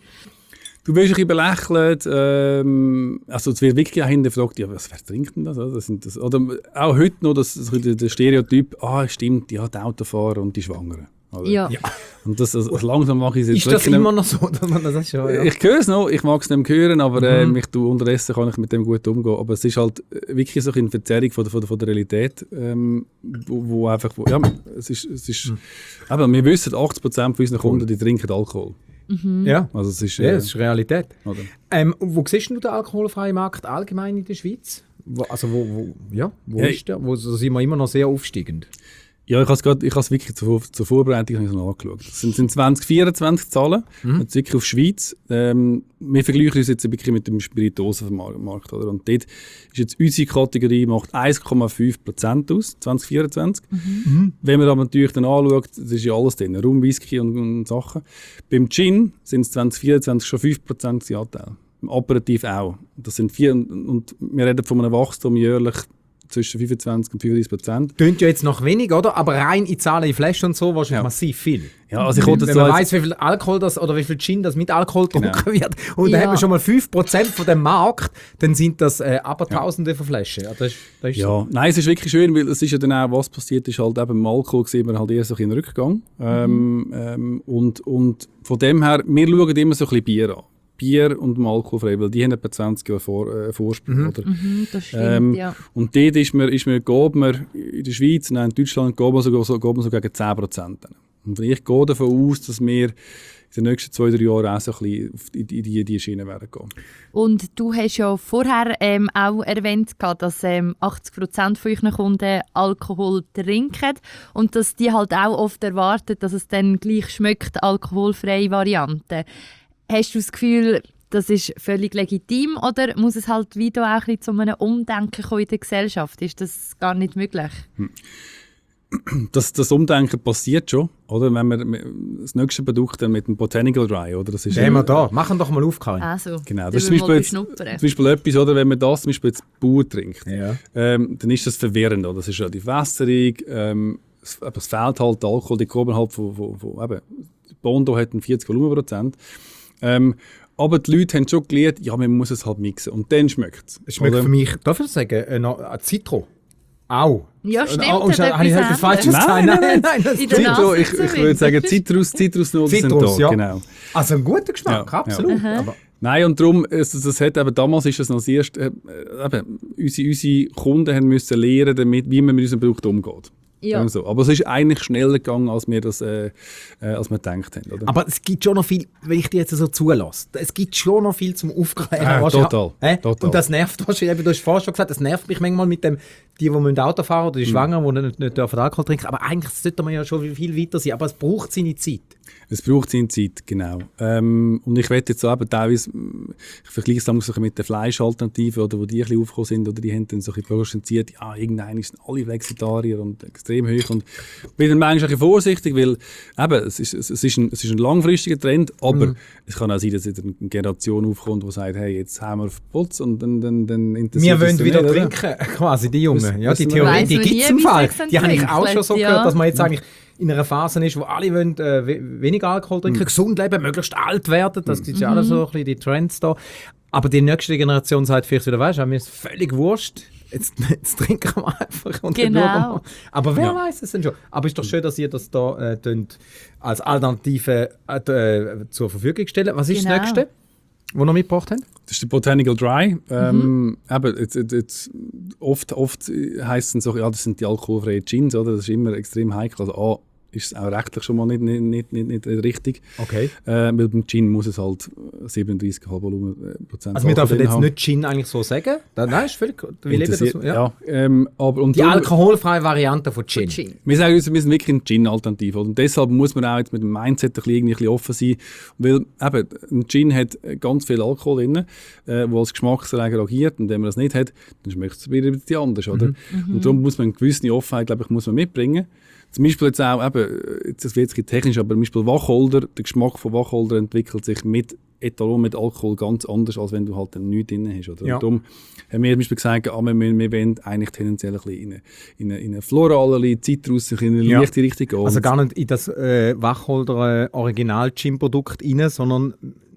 Du wirst ein bisschen belächelt, ähm, also es wird wirklich auch hinterfragt, ja, was, wer trinkt denn das? das, sind das oder auch heute noch das, das, der Stereotyp, ah stimmt, ja, die Autofahrer und die Schwangeren. Oder? Ja. ja. Und das, also, also langsam mache ich es jetzt Ist das immer noch so? Dass man das schon, ja. Ich höre es noch, ich mag es nicht mehr hören, aber mhm. äh, mich, du, unterdessen kann ich mit dem gut umgehen. Aber es ist halt wirklich so eine Verzerrung von der, von der, von der Realität, ähm, wo, wo einfach, wo, ja, es ist, es ist mhm. aber wir wissen, achtzig Prozent von unseren Kunden, die trinken Alkohol. Mhm. Ja. Also es ist, ja, äh, das ist Realität. Oder? Ähm, wo siehst du den alkoholfreien Markt allgemein in der Schweiz? Wo, also wo, wo, ja, wo ja, ist der? Wo sind wir immer noch sehr aufsteigend? Ja, ich habe es wirklich zur, zur Vorbereitung ich noch angeschaut. Das sind, sind zwanzig vierundzwanzig Zahlen, mhm. jetzt wirklich auf Schweiz. Ähm, wir vergleichen uns jetzt wirklich mit dem Spirituosenmarkt. Oder? Und dort ist jetzt unsere Kategorie macht eins Komma fünf Prozent aus, zwanzig vierundzwanzig. Mhm. Wenn man aber natürlich dann anschaut, das ist ja alles drin, Rum, Whisky und, und Sachen. Beim Gin sind es zwanzig vierundzwanzig schon fünf Prozent Anteil. Im Aperitif auch. Das sind vier, und, und wir reden von einem Wachstum jährlich zwischen fünfundzwanzig und fünfunddreißig Prozent. Klingt ja jetzt noch wenig, oder? Aber rein in Zahlen, in Flaschen und so, wahrscheinlich ja. massiv viel. Ja, also ich wenn das wenn man weiss, wie viel Alkohol das, oder wie viel Gin das mit Alkohol getrunken genau. wird, und ja. dann hat man schon mal fünf Prozent von dem Markt, dann sind das äh, aber Tausende ja. von Flaschen. Ja, das ist, das ist ja. So. Nein, es ist wirklich schön, weil es ist ja dann auch, was passiert ist, halt eben im Alkohol sehen wir halt eher so ein Rückgang. Mhm. Ähm, ähm, und, und von dem her, wir schauen immer so ein bisschen Bier an. Bier und dem Alkoholfrei, weil die haben etwa zwanzig Jahre vor, äh, Vorsprung. Mhm. Oder? Mhm, das stimmt, ähm, ja. Und dort ist man, ist man, geht man in der Schweiz, nein, in Deutschland geht man so, so, geht man so gegen zehn Prozent. Und ich gehe davon aus, dass wir, ich den nächsten zwei, drei Jahren auch so ein bisschen in die, in die, die Schiene werden gehen. Und du hast ja vorher ähm, auch erwähnt, dass ähm, achtzig Prozent von euren Kunden Alkohol trinken und dass die halt auch oft erwarten, dass es dann gleich schmeckt, alkoholfreie Variante. Hast du das Gefühl, das ist völlig legitim oder muss es halt wieder auch ein bisschen zu einem Umdenken kommen in der Gesellschaft? Ist das gar nicht möglich? Hm. Das, das Umdenken passiert schon, oder? Wenn wir das nächste Produkt dann mit dem Botanical Dry, oder? Das ist ja, wir da. Machen doch mal auf, Karin. Also, genau. Das ist zum Beispiel, jetzt, zum Beispiel etwas, oder? Wenn man das zum Beispiel jetzt pur trinkt, ja. ähm, dann ist das verwirrend, oder? Das ist relativ wässerig, ähm, es, es fehlt halt der Alkohol, die kommen halt von, von, von eben, Bondo hat einen vierzig Volumenprozent. Ähm, aber die Leute haben schon gelernt, ja, man muss es halt mixen. Und dann schmeckt es. Es schmeckt oder? Für mich, darf ich sagen, ein Zitro. Auch. Ja, stimmt. Oh, oh, habe ich etwas Falsches gesagt? Nein, nein, nein. nein Zitro, ich, ich würde sagen Zitrus, Zitrusnoten sind da. Ja. Genau. Also ein guter Geschmack, ja, absolut. Ja. Aber nein, und darum, es, das hat eben, damals ist es als erstes, äh, eben, unsere, unsere Kunden haben müssen lernen, damit, wie man mit unserem Produkt umgeht. Ja. So. Aber es ist eigentlich schneller gegangen, als wir das äh, äh, als wir gedacht haben. Oder? Aber es gibt schon noch viel, wenn ich dir jetzt so zulasse, es gibt schon noch viel zum Aufklären. Ah, total, äh? total. Und das nervt wahrscheinlich, du hast vorhin schon gesagt, das nervt mich manchmal mit dem, die, die Auto fahren oder die Schwangeren, die nicht, nicht dürfen Alkohol trinken. Aber eigentlich sollte man ja schon viel weiter sein. Aber es braucht seine Zeit. Es braucht seine Zeit, genau. Ähm, und ich werde jetzt auch eben teilweise, ich vergleiche es dann so mit den Fleischalternativen, oder wo die ein bisschen aufgekommen sind, oder die haben dann so ein bisschen prognostiziert, ja, irgendwann sind alle Flexitarier und extrem hoch. Und ich bin dann manchmal ein bisschen vorsichtig, weil eben, es ist, es ist, ein, es ist ein langfristiger Trend, aber mhm. es kann auch sein, dass eine Generation aufkommt, die sagt, hey, jetzt haben wir auf Putz und dann, dann, dann interessiert wir wollen wieder nicht, trinken, oder? Quasi, die Jungen. Das, ja, die Theorie, die gibt es im Fall. Die habe ich auch schon so ja. gehört, dass man jetzt eigentlich in einer Phase ist, wo alle wollen, äh, weniger Alkohol trinken, mhm. gesund leben, möglichst alt werden. Das gibt ja mhm. alles so ein bisschen die Trends da. Aber die nächste Generation sagt vielleicht wieder, weißt du, mir ist völlig wurscht. Jetzt, jetzt trinken wir einfach und genau. dann schauen wir. Aber wer ja. weiß es denn schon? Aber ist doch schön, dass ihr das da äh, als Alternative äh, zur Verfügung stellt. Was ist genau. das Nächste, was wir noch mitgebracht haben? Das ist der Botanical Dry. Ähm, mhm. eben, jetzt, jetzt, oft oft heisst es so, ja, das sind die alkoholfreien Gins, oder? Das ist immer extrem heikel. Also, A, ist es auch rechtlich schon mal nicht, nicht, nicht, nicht, nicht richtig. Okay. Äh, weil beim Gin muss es halt siebenunddreißig Komma fünf Prozent Also wir dürfen jetzt haben. nicht Gin eigentlich so sagen? Nein, ist völlig... Wie leben das? Ja. Ja, ähm, aber, und die darum, alkoholfreie Variante von Gin. Gin. Wir sagen uns, wir sind wirklich ein Gin-Alternativ. Und deshalb muss man auch jetzt mit dem Mindset ein bisschen, irgendwie ein bisschen offen sein. Weil eben, ein Gin hat ganz viel Alkohol drin, äh, wo als Geschmacksregel agiert. Und wenn man das nicht hat, dann schmeckt es wieder ein bisschen anders. Oder? Mhm. Und darum muss man eine gewisse Offenheit, glaube ich, muss man mitbringen. Zum Beispiel jetzt auch, eben, das wird jetzt technisch, aber zum Beispiel Wacholder, der Geschmack von Wacholder entwickelt sich mit Ethanol, mit Alkohol ganz anders, als wenn du halt nichts drin hast. Oder? Ja. Und darum haben wir zum Beispiel gesagt, ah, wir, wir wollen eigentlich tendenziell ein bisschen in eine, in eine, in eine florale, Zitrus, in eine ja. leichte Richtung gehen. Also gar nicht in das äh, Wacholder äh, Original-Gin-Produkt rein, sondern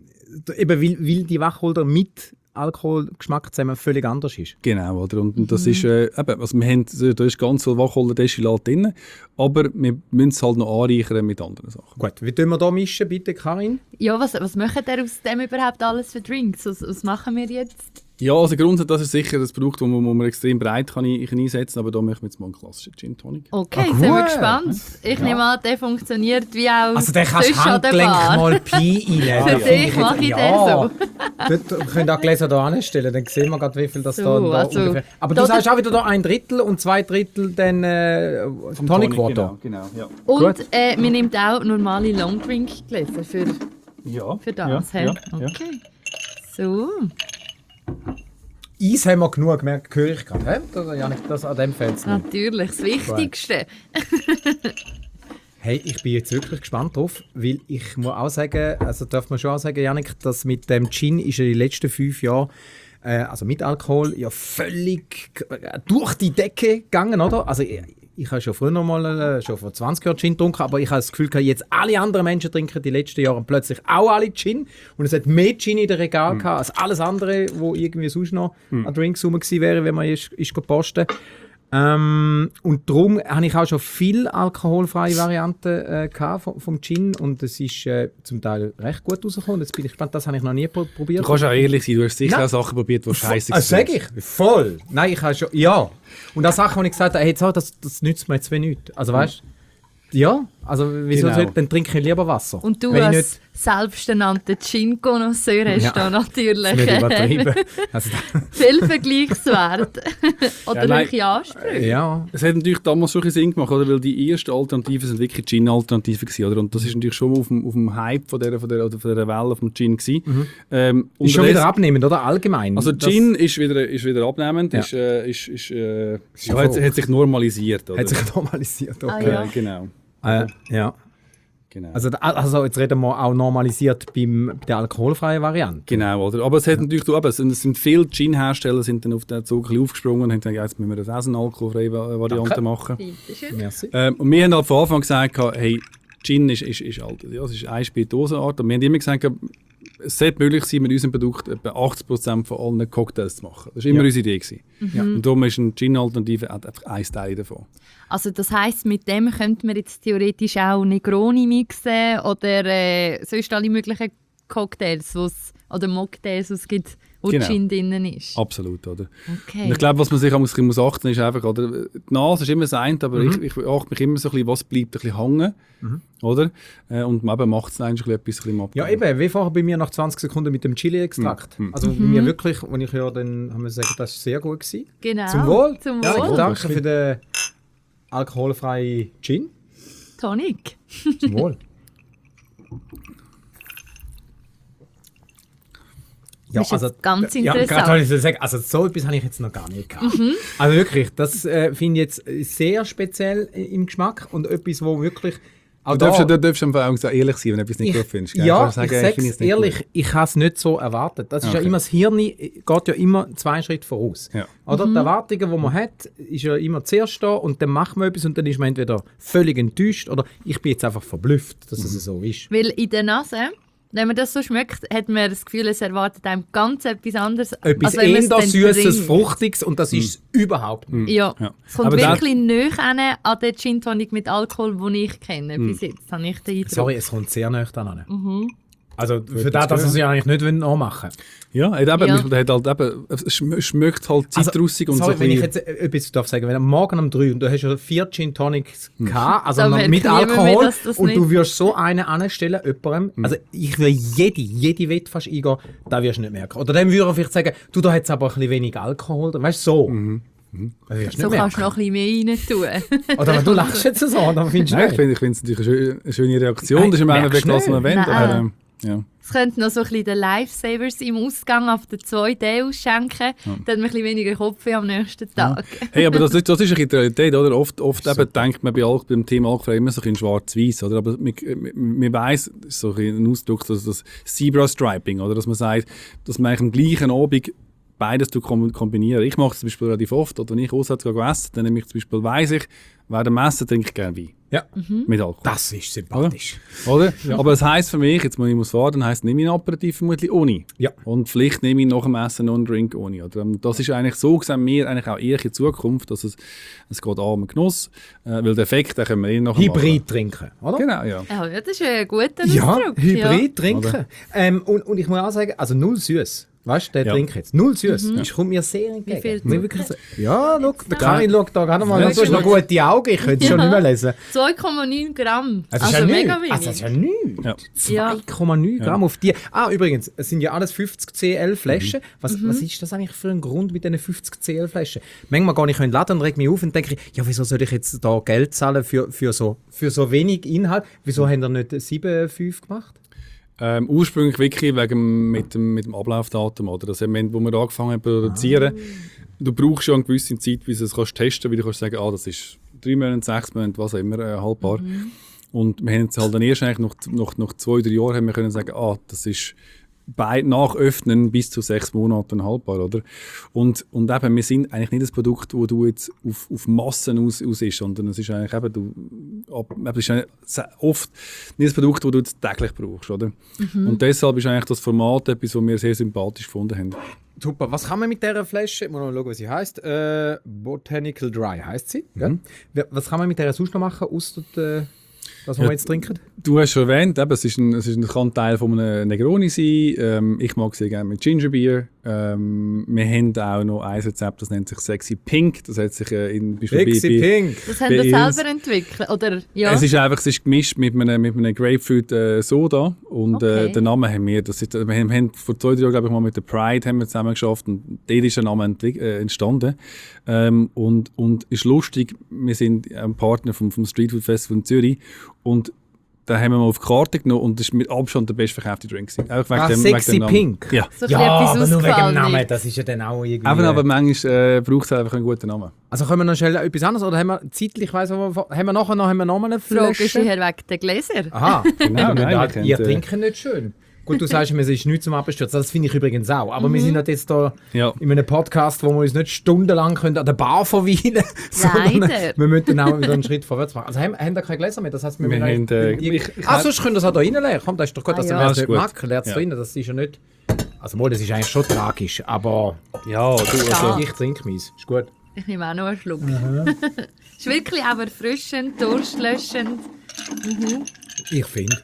eben weil, weil die Wacholder mit Alkoholgeschmack zusammen völlig anders ist. Genau, oder? Und, und das mhm. ist, äh, eben, also wir haben, da ist ganz viel Wacholder-Destillat drin, aber wir müssen es halt noch anreichern mit anderen Sachen. Gut, wie tun wir da mischen, bitte, Karin? Ja, was, was macht ihr aus dem überhaupt alles für Drinks? Was, was machen wir jetzt? Ja, also grundsätzlich, das ist sicher das Produkt, das man, wo man extrem breit kann ich, kann einsetzen kann, aber da möchten wir jetzt mal einen klassischen Gin Tonic. Okay, ah, sind wir gespannt. Ich ja. nehme an, der funktioniert wie auch also der kannst Handgelenk mal Pi rein. Für dich mache ich ja. den so. Wir können auch Gläser hier anstellen, dann sehen wir gerade, wie viel das so, da, da also, ungefähr... Aber du sagst auch wieder da ein Drittel und zwei Drittel dann äh, Tonic Water. Genau, genau, ja. Und äh, man nimmt auch normale Longdrink-Gläser für, ja. für das. Ja, ja, okay, so... Eis haben wir genug gemerkt, höre ich gerade. Das, das an dem fällt es nicht. Natürlich, das Wichtigste. Hey, ich bin jetzt wirklich gespannt drauf, weil ich muss auch sagen, also darf man schon auch sagen, Jannik, dass mit dem Gin ist ja die letzten fünf Jahre, äh, also mit Alkohol, ja völlig durch die Decke gegangen, oder? Also ich, ich habe schon früher noch mal, äh, schon vor zwanzig Jahren Gin getrunken, aber ich habe das Gefühl, jetzt alle anderen Menschen trinken die letzten Jahre plötzlich auch alle Gin. Und es hat mehr Gin in der Regal mhm. gehabt, als alles andere, wo irgendwie sonst noch mhm. an Drinks rum gewesen wäre, wenn man ist, ist posten. Ähm, und darum habe ich auch schon viele alkoholfreie Varianten äh, gehabt vom, vom Gin und es ist äh, zum Teil recht gut rausgekommen. Jetzt bin ich gespannt, das habe ich noch nie pr- probiert. Du kannst auch ehrlich sein, du hast sicher auch Sachen probiert, die scheiße sind. Das sage ich, voll. Nein, ich habe schon, ja. Und das Sachen, die ich gesagt habe, hey, das, das nützt mir jetzt wie nichts. Also weißt du, ja, Also wieso Genau. sollte, dann trinke ich lieber Wasser. Und du Wenn ich als selbsternannter Gin-Connoisseur hast Ja, da natürlich nicht übertrieben. Also, viel Vergleichswert. Oder Ja, nein. welche Ansprüche. ja. Es hat natürlich damals schon ein bisschen Sinn gemacht, oder? Weil die ersten Alternativen sind wirklich Gin-Alternativen gewesen, oder? Und das ist natürlich schon auf dem, auf dem Hype von dieser, von der, oder von dieser Welle vom Gin gewesen. Mhm. Ähm, Ist schon unterdessen- wieder abnehmend, oder? Allgemein. Also Das Gin ist wieder, ist wieder abnehmend, Ja. ist, äh, ist, ist, äh, ja ja, hat, verrückt. hat sich normalisiert, oder? hat sich normalisiert. Ah, Okay. ja. äh, genau. Äh, ja. genau. Also, da- also jetzt reden wir auch normalisiert beim, bei der alkoholfreien Variante. Genau, oder? Aber es hat natürlich, du, eben, es sind, es sind viele Gin-Hersteller sind dann auf den Zug ein bisschen aufgesprungen und haben gesagt, ja, jetzt müssen wir das auch eine alkoholfreie Va- Variante Danke. machen. Bitteschön. Merci. Ähm, und wir haben halt von Anfang an gesagt, hey, Gin ist, ist, ist, halt, ja, es ist eine Spirituosenart. Und wir haben immer gesagt, es sollte möglich sein, mit unserem Produkt etwa achtzig Prozent von allen Cocktails zu machen. Das war immer Ja. unsere Idee gewesen. Ja. Und darum ist eine Gin-Alternative einfach ein Teil davon. Also das heisst, mit dem könnte man jetzt theoretisch auch Negroni mixen oder äh, sonst alle möglichen Cocktails wo's, oder Mocktails, die es gibt, wo Genau. Gin drin ist. Absolut, oder? Okay. Und ich glaube, was man sich auch muss, muss achten ist einfach, oder? Die Nase ist immer das eine, aber Mhm. ich, ich achte mich immer so ein bisschen, was bleibt ein bisschen hängen, Mhm. oder? Äh, und man eben macht es eigentlich etwas ein bisschen im Ja, Abgang. eben, wie vorher bei mir nach zwanzig Sekunden mit dem Chili-Extrakt. Mhm. Also bei mir wirklich, wenn ich höre, dann haben wir gesagt, das war sehr gut gewesen. Genau. Zum Wohl. Zum Ja, Wohl. danke für den alkoholfreien Gin. Tonic. Zum Wohl. Ja, Das ist jetzt ganz ja, interessant. gerade wollte ich so sagen, also so etwas habe ich jetzt noch gar nicht gehabt. Also wirklich, das äh, finde ich jetzt sehr speziell im Geschmack und etwas, wo wirklich auch Du darfst, da, du darfst einfach auch ehrlich sein, wenn du etwas nicht ich, gut findest. gell? ja, Kannst ich sagen, sage finde es es nicht ehrlich, gut. ich habe es nicht so erwartet. Das ist ja Okay. immer, das Hirn geht ja immer zwei Schritte voraus. Ja. Oder? Die Erwartungen, die man hat, ist ja immer zuerst da und dann macht man etwas und dann ist man entweder völlig enttäuscht oder ich bin jetzt einfach verblüfft, dass es so ist. Weil in der Nase, wenn man das so schmeckt, hat man das Gefühl, es erwartet einem ganz etwas anderes. Etwas als wenn man es eher dann Süßes, trinkt. Fruchtiges und das ist es überhaupt nicht. Ja, Ja. es kommt Aber da- wirklich näher an, an den Gin Tonic mit Alkohol, den ich kenne bis jetzt. Habe ich den Eindruck. Sorry, es kommt sehr nah dran. Mhm. Also für das, dass wir es ja eigentlich nicht nachmachen Ja, eben, Ja. man hat halt eben, es schm- schmeckt halt zitrussig und sorry, so wenn ich ein jetzt äh, etwas darf sagen, wenn am Morgen um drei und du hast ja vier Gin Tonics gehabt, also Da noch merkt mit niemand mehr, Alkohol dass das und nicht- du wirst so einen anstellen, jemandem, also ich will jede, jede Wette fast eingehen, da wirst du nicht merken. Oder dann würde er vielleicht sagen, du, da hat es aber ein bisschen wenig Alkohol, drin. Weißt du, so. Das wirst du So nicht kannst du merken. noch ein bisschen mehr rein tun. Oder du lachst jetzt so, dann findest du Nein, ich nicht. finde ich finde es natürlich eine schöne, eine schöne Reaktion. Nein, Das ist im merkst Endeffekt, du was man nicht? wendet. Aber, Nein. ähm, ja. Es könnte noch so ein bisschen den Lifesavers im Ausgang auf der zwei D ausschenken. Dann hat man ein bisschen weniger Kopfweh am nächsten Tag. Hey, aber das, ist- das ist ein bisschen die Realität, oder? Oft, oft eben denkt man bei Al- beim Thema Alkohol immer so ein bisschen schwarz-weiß, oder? Aber man, man, man weiss, das ist so ein, bisschen ein Ausdruck, dass das Zebra-Striping, oder? Dass man sagt, dass man eigentlich am gleichen Abend beides kom- kombinieren. Ich mache es zum Beispiel relativ oft, oder wenn ich auswärts gehe essen, dann nehme ich zum Beispiel, weiss ich, während dem Essen trinke ich gerne Wein. Ja, Mit Alkohol. das ist sympathisch. Oder? Aber es heisst für mich, jetzt muss ich muss fahren, dann heisst, nehme ich ein Aperitif vermutlich ohne. Ja. Und vielleicht nehme ich nach dem Essen noch einen Drink ohne. Oder? Und das ist eigentlich so, sehen wir eigentlich auch eher in Zukunft, dass es, es geht an um Genuss, äh, weil der Effekt, den können wir eh nachher Hybrid trinken, oder? machen. Genau, ja. Ja, ja, das ist ein guter Ja, Ausdruck. Hybrid trinken. Ähm, und, und ich muss auch sagen, also null süß. Weißt du, der Ja. trinkt jetzt. Null süß. Das kommt mir sehr entgegen. viel Mir wirklich so- Ja, schau, der Karin schaut da gerade mal. Ja, Du hast noch gute Augen, ich könnte es schon Ja. nicht mehr lesen. zwei Komma neun Gramm. Also, Also, ist ja mega nichts. wenig. Also, das ist ja nichts. Ja. Ja. zwei Komma neun Gramm auf die. Ah, übrigens, es sind ja alles fünfzig Centiliter Flaschen. Was, Mhm. was ist das eigentlich für ein Grund mit diesen fünfzig Centiliter Flaschen? Manchmal gar nicht laden und regt mich auf und denke, ja, wieso soll ich jetzt da Geld zahlen für, für, so, für so wenig Inhalt? Wieso haben ihr nicht sieben Komma fünf gemacht? Ähm, ursprünglich wirklich wegen mit dem, mit dem Ablaufdatum. Oder? Das Moment, wo wir angefangen haben zu produzieren, du brauchst schon eine gewisse Zeit, bis du es kannst testen, weil du kannst sagen, ah, das ist drei Monate, sechs Monate, was auch immer, äh, haltbar. Und wir haben jetzt halt dann erst eigentlich nach, nach, nach zwei, drei Jahren haben wir können sagen, ah, das ist bei, nach Öffnen bis zu sechs Monaten haltbar, oder? Und, und eben, wir sind eigentlich nicht das Produkt, das du jetzt auf, auf Massen aus, aus ist, sondern es ist eigentlich eben, du, ab, eben, es ist eigentlich oft nicht das Produkt, das du jetzt täglich brauchst, oder? Und deshalb ist eigentlich das Format etwas, das wir sehr sympathisch gefunden haben. Super. Was kann man mit dieser Flasche? Ich muss noch schauen, wie sie heisst. Äh, Botanical Dry heisst sie. Gell? Was kann man mit dieser sonst noch machen, außer äh, das, was Ja, wir jetzt trinken? Du hast schon erwähnt, eben, es, ist ein, es ist ein, kann Teil von einem Negroni sein. Ähm, ich mag sehr gerne mit Gingerbeer. Ähm, wir haben auch noch ein Rezept, das nennt sich Sexy Pink. Das hat sich äh, in Sexy Pink. Das haben wir selber entwickelt, oder? Ja. Es ist einfach, es ist gemischt mit einem, mit einem Grapefruit äh, Soda und Okay. äh, den Namen haben wir. Das ist, wir, haben, wir haben vor zwei, drei Jahren glaube ich mal mit der Pride haben wir zusammen geschafft und dort ist der Name entwick- äh, entstanden. Ähm, und und ist lustig. Wir sind ein Partner vom, vom Street Food Festival in Zürich und da haben wir mal auf die Karte genommen und das war mit Abstand der bestverkaufte Drink. Auch wegen Ah, dem, Sexy wegen dem Namen. Pink. Ja. So ja, etwas aber nur wegen dem ausgefallen. Namen, das ist ja dann auch irgendwie... Eben, aber manchmal äh, braucht es einfach einen guten Namen. Also können wir noch schnell etwas anderes, oder haben wir zeitlich, weiss ich, haben wir nachher noch, haben wir noch mal eine Die Frage Flasche? ist eher wegen der Gläser. Aha, Genau, genau. nein, Halt, wir ihr können, äh, trinkt nicht schön. Gut, du sagst, es ist nichts zum Abstürzen. Das finde ich übrigens auch. Aber wir sind halt jetzt hier Ja. in einem Podcast, wo wir uns nicht stundenlang können an der Bar verweilen können. Leider. Wir müssen dann auch wieder einen Schritt vorwärts machen. Also haben, haben da keine Gläser mehr? Das heisst, wir, Wir müssen haben, äh, irgendwie- ich- ich Ah, hab- sonst können wir das auch da reinlegen. Komm, das ist doch gut, Ah, dass ja. der wer es Das ist nicht gut. mag, lernt es Ja. da rein. Das ist ja nicht... Also mal, das ist eigentlich schon tragisch, aber Ja, du, also, ich trinke meins. Ist gut. Ich nehme auch noch einen Schluck. Ist wirklich auch erfrischend, durstlöschend. Ich finde.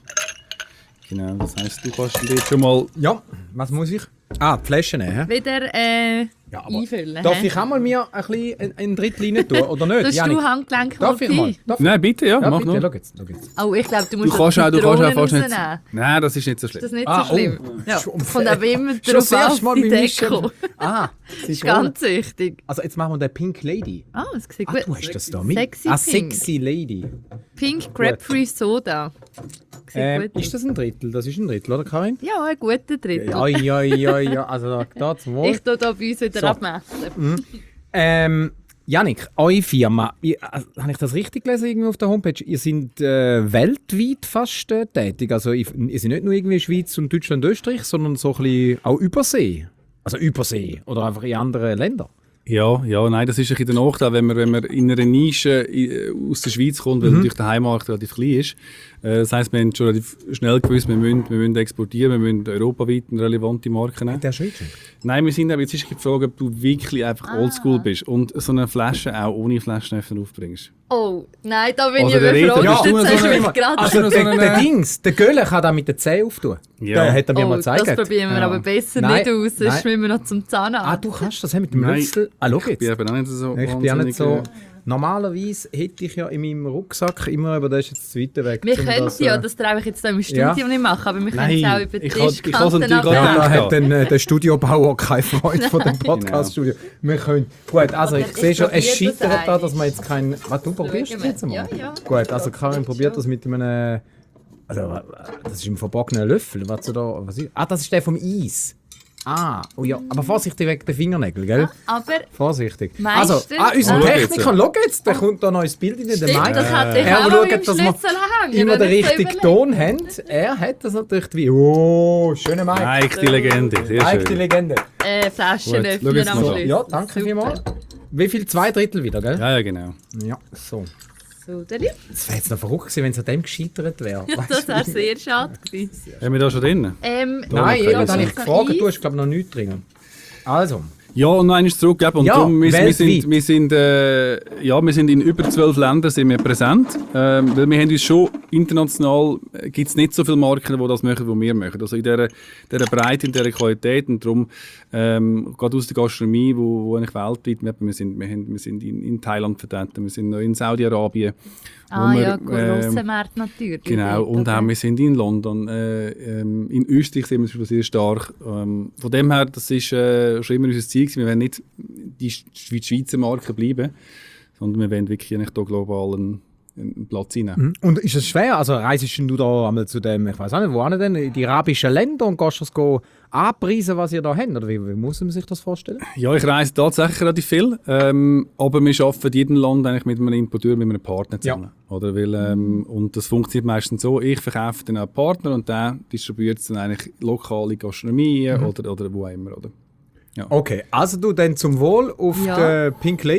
genau, das heisst, du kannst jetzt schon mal... Ja, was muss ich? Ah, die Flasche nehmen. hä? Wieder äh, Ja, aber einfüllen. darf hä? ich auch mal mir ein bisschen ein- ein Drittel rein tun, oder nicht? Tust Janik? du Handgelenk Darf ich mal? rein? Darf ich? Nein, bitte, ja, Ja, mach bitte, noch. schau jetzt, schau jetzt. Oh, ich glaube, du Du musst kannst auch, du kannst auch fast nicht... rausnehmen. Nein, das ist nicht so Ist das schlimm. nicht Ah, so schlimm? oh. Ja. Schon Kommt aber immer Schon drauf das erste an, Mal die beim Mischen. Deko. Ah, Das ist Zitrone. ganz wichtig. Also jetzt machen wir den Pink Lady. Ah, es sieht Ah, gut du hast das da mit? Sexy ah, Pink. Sexy Lady. Pink Grapefruit Soda. Sieht Ähm, gut ist das ein Drittel? Das ist ein Drittel, oder Karin? Ja, ein guter Drittel. Ja, ja, ja, ja. Also da, da zum Wohl. Ich tue hier bei uns wieder So. abmessen. Ähm, Jannik, eure Firma, ihr, also, habe ich das richtig gelesen irgendwie auf der Homepage? Ihr seid äh, weltweit fast äh, tätig. Also ihr, ihr seid nicht nur irgendwie Schweiz und Deutschland und Österreich, sondern so ein bisschen auch Übersee. Also Übersee oder einfach in andere Länder. Ja, ja, nein, das ist ein bisschen der Nachteil, wenn man, wenn man in einer Nische äh, aus der Schweiz kommt, weil natürlich der Heimmarkt relativ klein ist. Äh, das heisst, wir haben schon relativ schnell gewusst, wir müssen, wir müssen exportieren, wir müssen europaweit eine relevante Marke nehmen. Der Schweiz. Nein, wir sind aber jetzt ist die Frage, ob du wirklich einfach oldschool bist und so eine Flasche auch ohne Flaschenöffner aufbringst. Oh, nein, da bin Also ich der Reto, überfragt. bist du Jetzt so hast du eine- mich gerade... Also so der, eine- der Dings, der Göller kann da mit den Zähnen auftun. Ja. Der hat er mir Oh, mal gezeigt. das probieren wir Ja. aber besser Nein, nicht aus, sonst nein. müssen wir noch zum Zahnarzt. Ah, du kannst das haben mit dem Nein. Löffel. Ah, schau Ich bin jetzt. eben auch nicht so Ich bin auch nicht so... wahnsinnig, Normalerweise hätte ich ja in meinem Rucksack immer, aber der ist jetzt zu weit weg. Wir um können das, es ja, äh, das traue ich jetzt hier im Studio Ja. nicht machen, aber wir können Nein, es auch über die ich kann- ich kann es Tischkanten natürlich auch Ja, abnehmen. da denken. hat dann äh, der Studiobauer keine Freude von dem Podcast-Studio. Wir können... Gut, also ich Ich sehe schon, es probiere das scheitert da, dass eigentlich. man jetzt kein... Was, du probierst das wir. jetzt mal? Ja, ja. Gut, also Karin probiert das mit einem... Also, äh, das ist ein verboggener Löffel. Was du da... Was ist, ah, das ist der vom Eis. Ah, oh ja, aber vorsichtig wegen der Fingernägel, gell? Aber Vorsichtig. Meistens- Also, ah, unser Oh, schau jetzt. Techniker, schau jetzt, der kommt da noch ins Bild in den stimmt, Mai. das hätte ich Er auch schaut, noch im dass wir Schlüssel hängen. immer den wenn ich so richtigen überlege. Ton haben. Er hat das natürlich wie... Oh, schöner Mai. Mike, die Legende, sehr Mike, die schön. Legende. Äh, Gut, schau Flaschenöffner jetzt am mal an. Schlüssel. Ja, danke Super. vielmals. Wie viel? Zwei Drittel wieder, gell? Ja, ja, genau. Ja, so. So, Deli. Das wäre jetzt noch verrückt gewesen, wenn es an dem gescheitert wäre. Das wäre sehr schade gewesen. Haben wir da schon drin? Ähm, Nein, Da ja, noch da habe ich Eis. gefragt, du hast glaube ich noch nichts drin. Also, Ja, und noch einmal zurückgeben. Und Ja, darum, wir, wir weltweit. sind, wir, sind, äh, ja, wir sind in über zwölf Ländern sind wir präsent. Ähm, weil wir haben uns schon international, äh, gibt es nicht so viele Marken, die das machen, was wir machen. Also in dieser, dieser Breite, in dieser Qualität. Und darum, ähm, gerade aus der Gastronomie, wo, wo eigentlich weltweit, wir, wir sind, wir, haben, wir sind in, in Thailand vertreten, wir sind noch in Saudi-Arabien. wo Ah wir, ja, grosse ähm, Märkte natürlich. Genau, und auch wir sind in London. Äh, ähm, in Österreich sind wir schon sehr stark. Ähm, von dem her, das ist äh, schon immer unser Ziel gewesen. Wir wollen nicht die Sch- Schweizer Marke bleiben, sondern wir wollen wirklich nicht hier global einen, einen Platz reinnehmen. und ist es schwer? Also reisest du da einmal zu dem, ich weiß auch nicht, wo auch denn, in die arabischen Länder und gehst das go anpreisen, was ihr da habt? Oder wie, wie muss man sich das vorstellen? Ja, ich reise tatsächlich relativ viel, ähm, aber wir arbeiten in jedem Land eigentlich mit einem Importeur, mit einem Partner zusammen. Oder? Weil, ähm, und das funktioniert meistens so, ich verkaufe dann einen Partner und der distribuiert es dann eigentlich lokale Gastronomie oder, oder wo auch immer. Oder? Okay, also du dann zum Wohl auf Ja. der Pink Lady.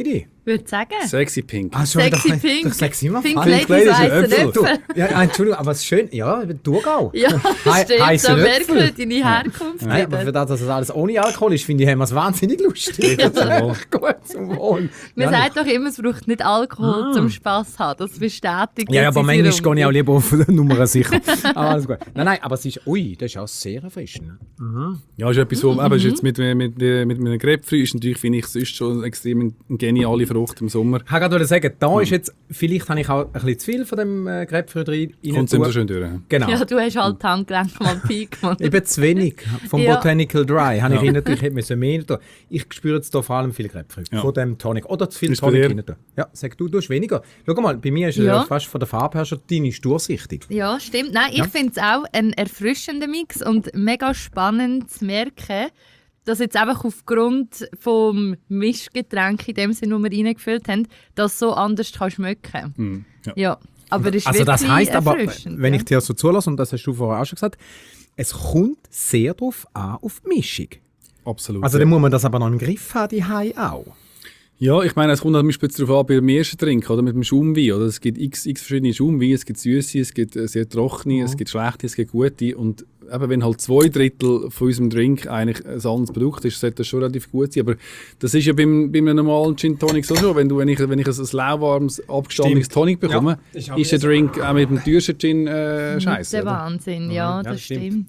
würde sagen. Sexy Pink. Ah, schon Sexy wieder- Pink. Ich sag's immer Pink falsch. Ladies Ladies und weissen Äpfel. Äpfel. Ja, Entschuldigung, aber es ist schön. Ja, Thurgau. Ja, Hei- stimmt. heisse Da Äpfel. merkt man deine Herkunft Nein, aber wieder. für das, dass es alles ohne Alkohol ist, finde ich, haben wir es wahnsinnig lustig. Ja, zum Wohl. Gut, zum Wohl. Man Ja, sagt doch immer, es braucht nicht Alkohol zum Spass haben. Das bestätigt Ja, ja, jetzt aber unsere manchmal gehe ich auch Runde. lieber auf die Nummer sicher. Aber alles gut. Nein, nein, aber es ist, ui, das ist auch sehr erfrischend. Ja, ist etwas, wo, Mhm. eben, ist jetzt mit, mit, mit, mit einem Grapefruit ist natürlich, finde ich, sonst schon eine extrem geniale Frucht im Sommer. Ich wollte gerade sagen, da ist jetzt, vielleicht habe ich auch ein bisschen zu viel von dem äh, Grapefruit rein. Kommt es immer so schön durch. Genau. Ja, du hast halt die Handgelenke mal Peak gemacht. Eben zu wenig vom Ja. Botanical Dry. Habe ich Ja. ja. natürlich hätte müssen mehr tun. Ich spüre jetzt hier vor allem viel Grapefruit Ja. von dem Tonic. Oder zu viel Ist bei Tonic dir? rein tun. Ja, sag du, du hast weniger. Schau mal, bei mir ist es Ja. ja fast von der Farbe her schon, deine ist durchsichtig. Ja, stimmt. Nein, ich Ja. finde es auch ein erfrischender Mix und mega spannend zu merken, dass jetzt einfach aufgrund vom Mischgetränk, in dem Sinne, das wir reingefüllt haben, das so anders kann schmecken. Mhm. Ja. Ja, aber es ist Also das wirklich heisst aber, erfrischend, wenn ja. ich dir so zulasse, und das hast du vorher auch schon gesagt, es kommt sehr darauf an, auf die Mischung. Absolut. Also ja. dann muss man das aber noch im Griff haben, die Hai auch. Ja, ich meine, es kommt zum Beispiel darauf an, beim ersten Trink, oder mit dem Schaumwein. Oder? Es gibt x, x verschiedene Schaumweine, es gibt süße, es gibt äh, sehr trockene, Mhm. es gibt schlechte, es gibt gute. Und eben, wenn halt zwei Drittel von unserem Drink eigentlich ein anderes Produkt ist, sollte das schon relativ gut sein. Aber das ist ja beim, bei einem normalen Gin Tonic so schon. Wenn, du, wenn ich, wenn ich ein, ein lauwarmes, abgestandenes Stimmt. Tonic bekomme, Ja, das ist auch ist der so. Drink auch mit dem teuersten Gin äh, scheiße. Der oder? Wahnsinn, ja, Ja, das das stimmt. stimmt.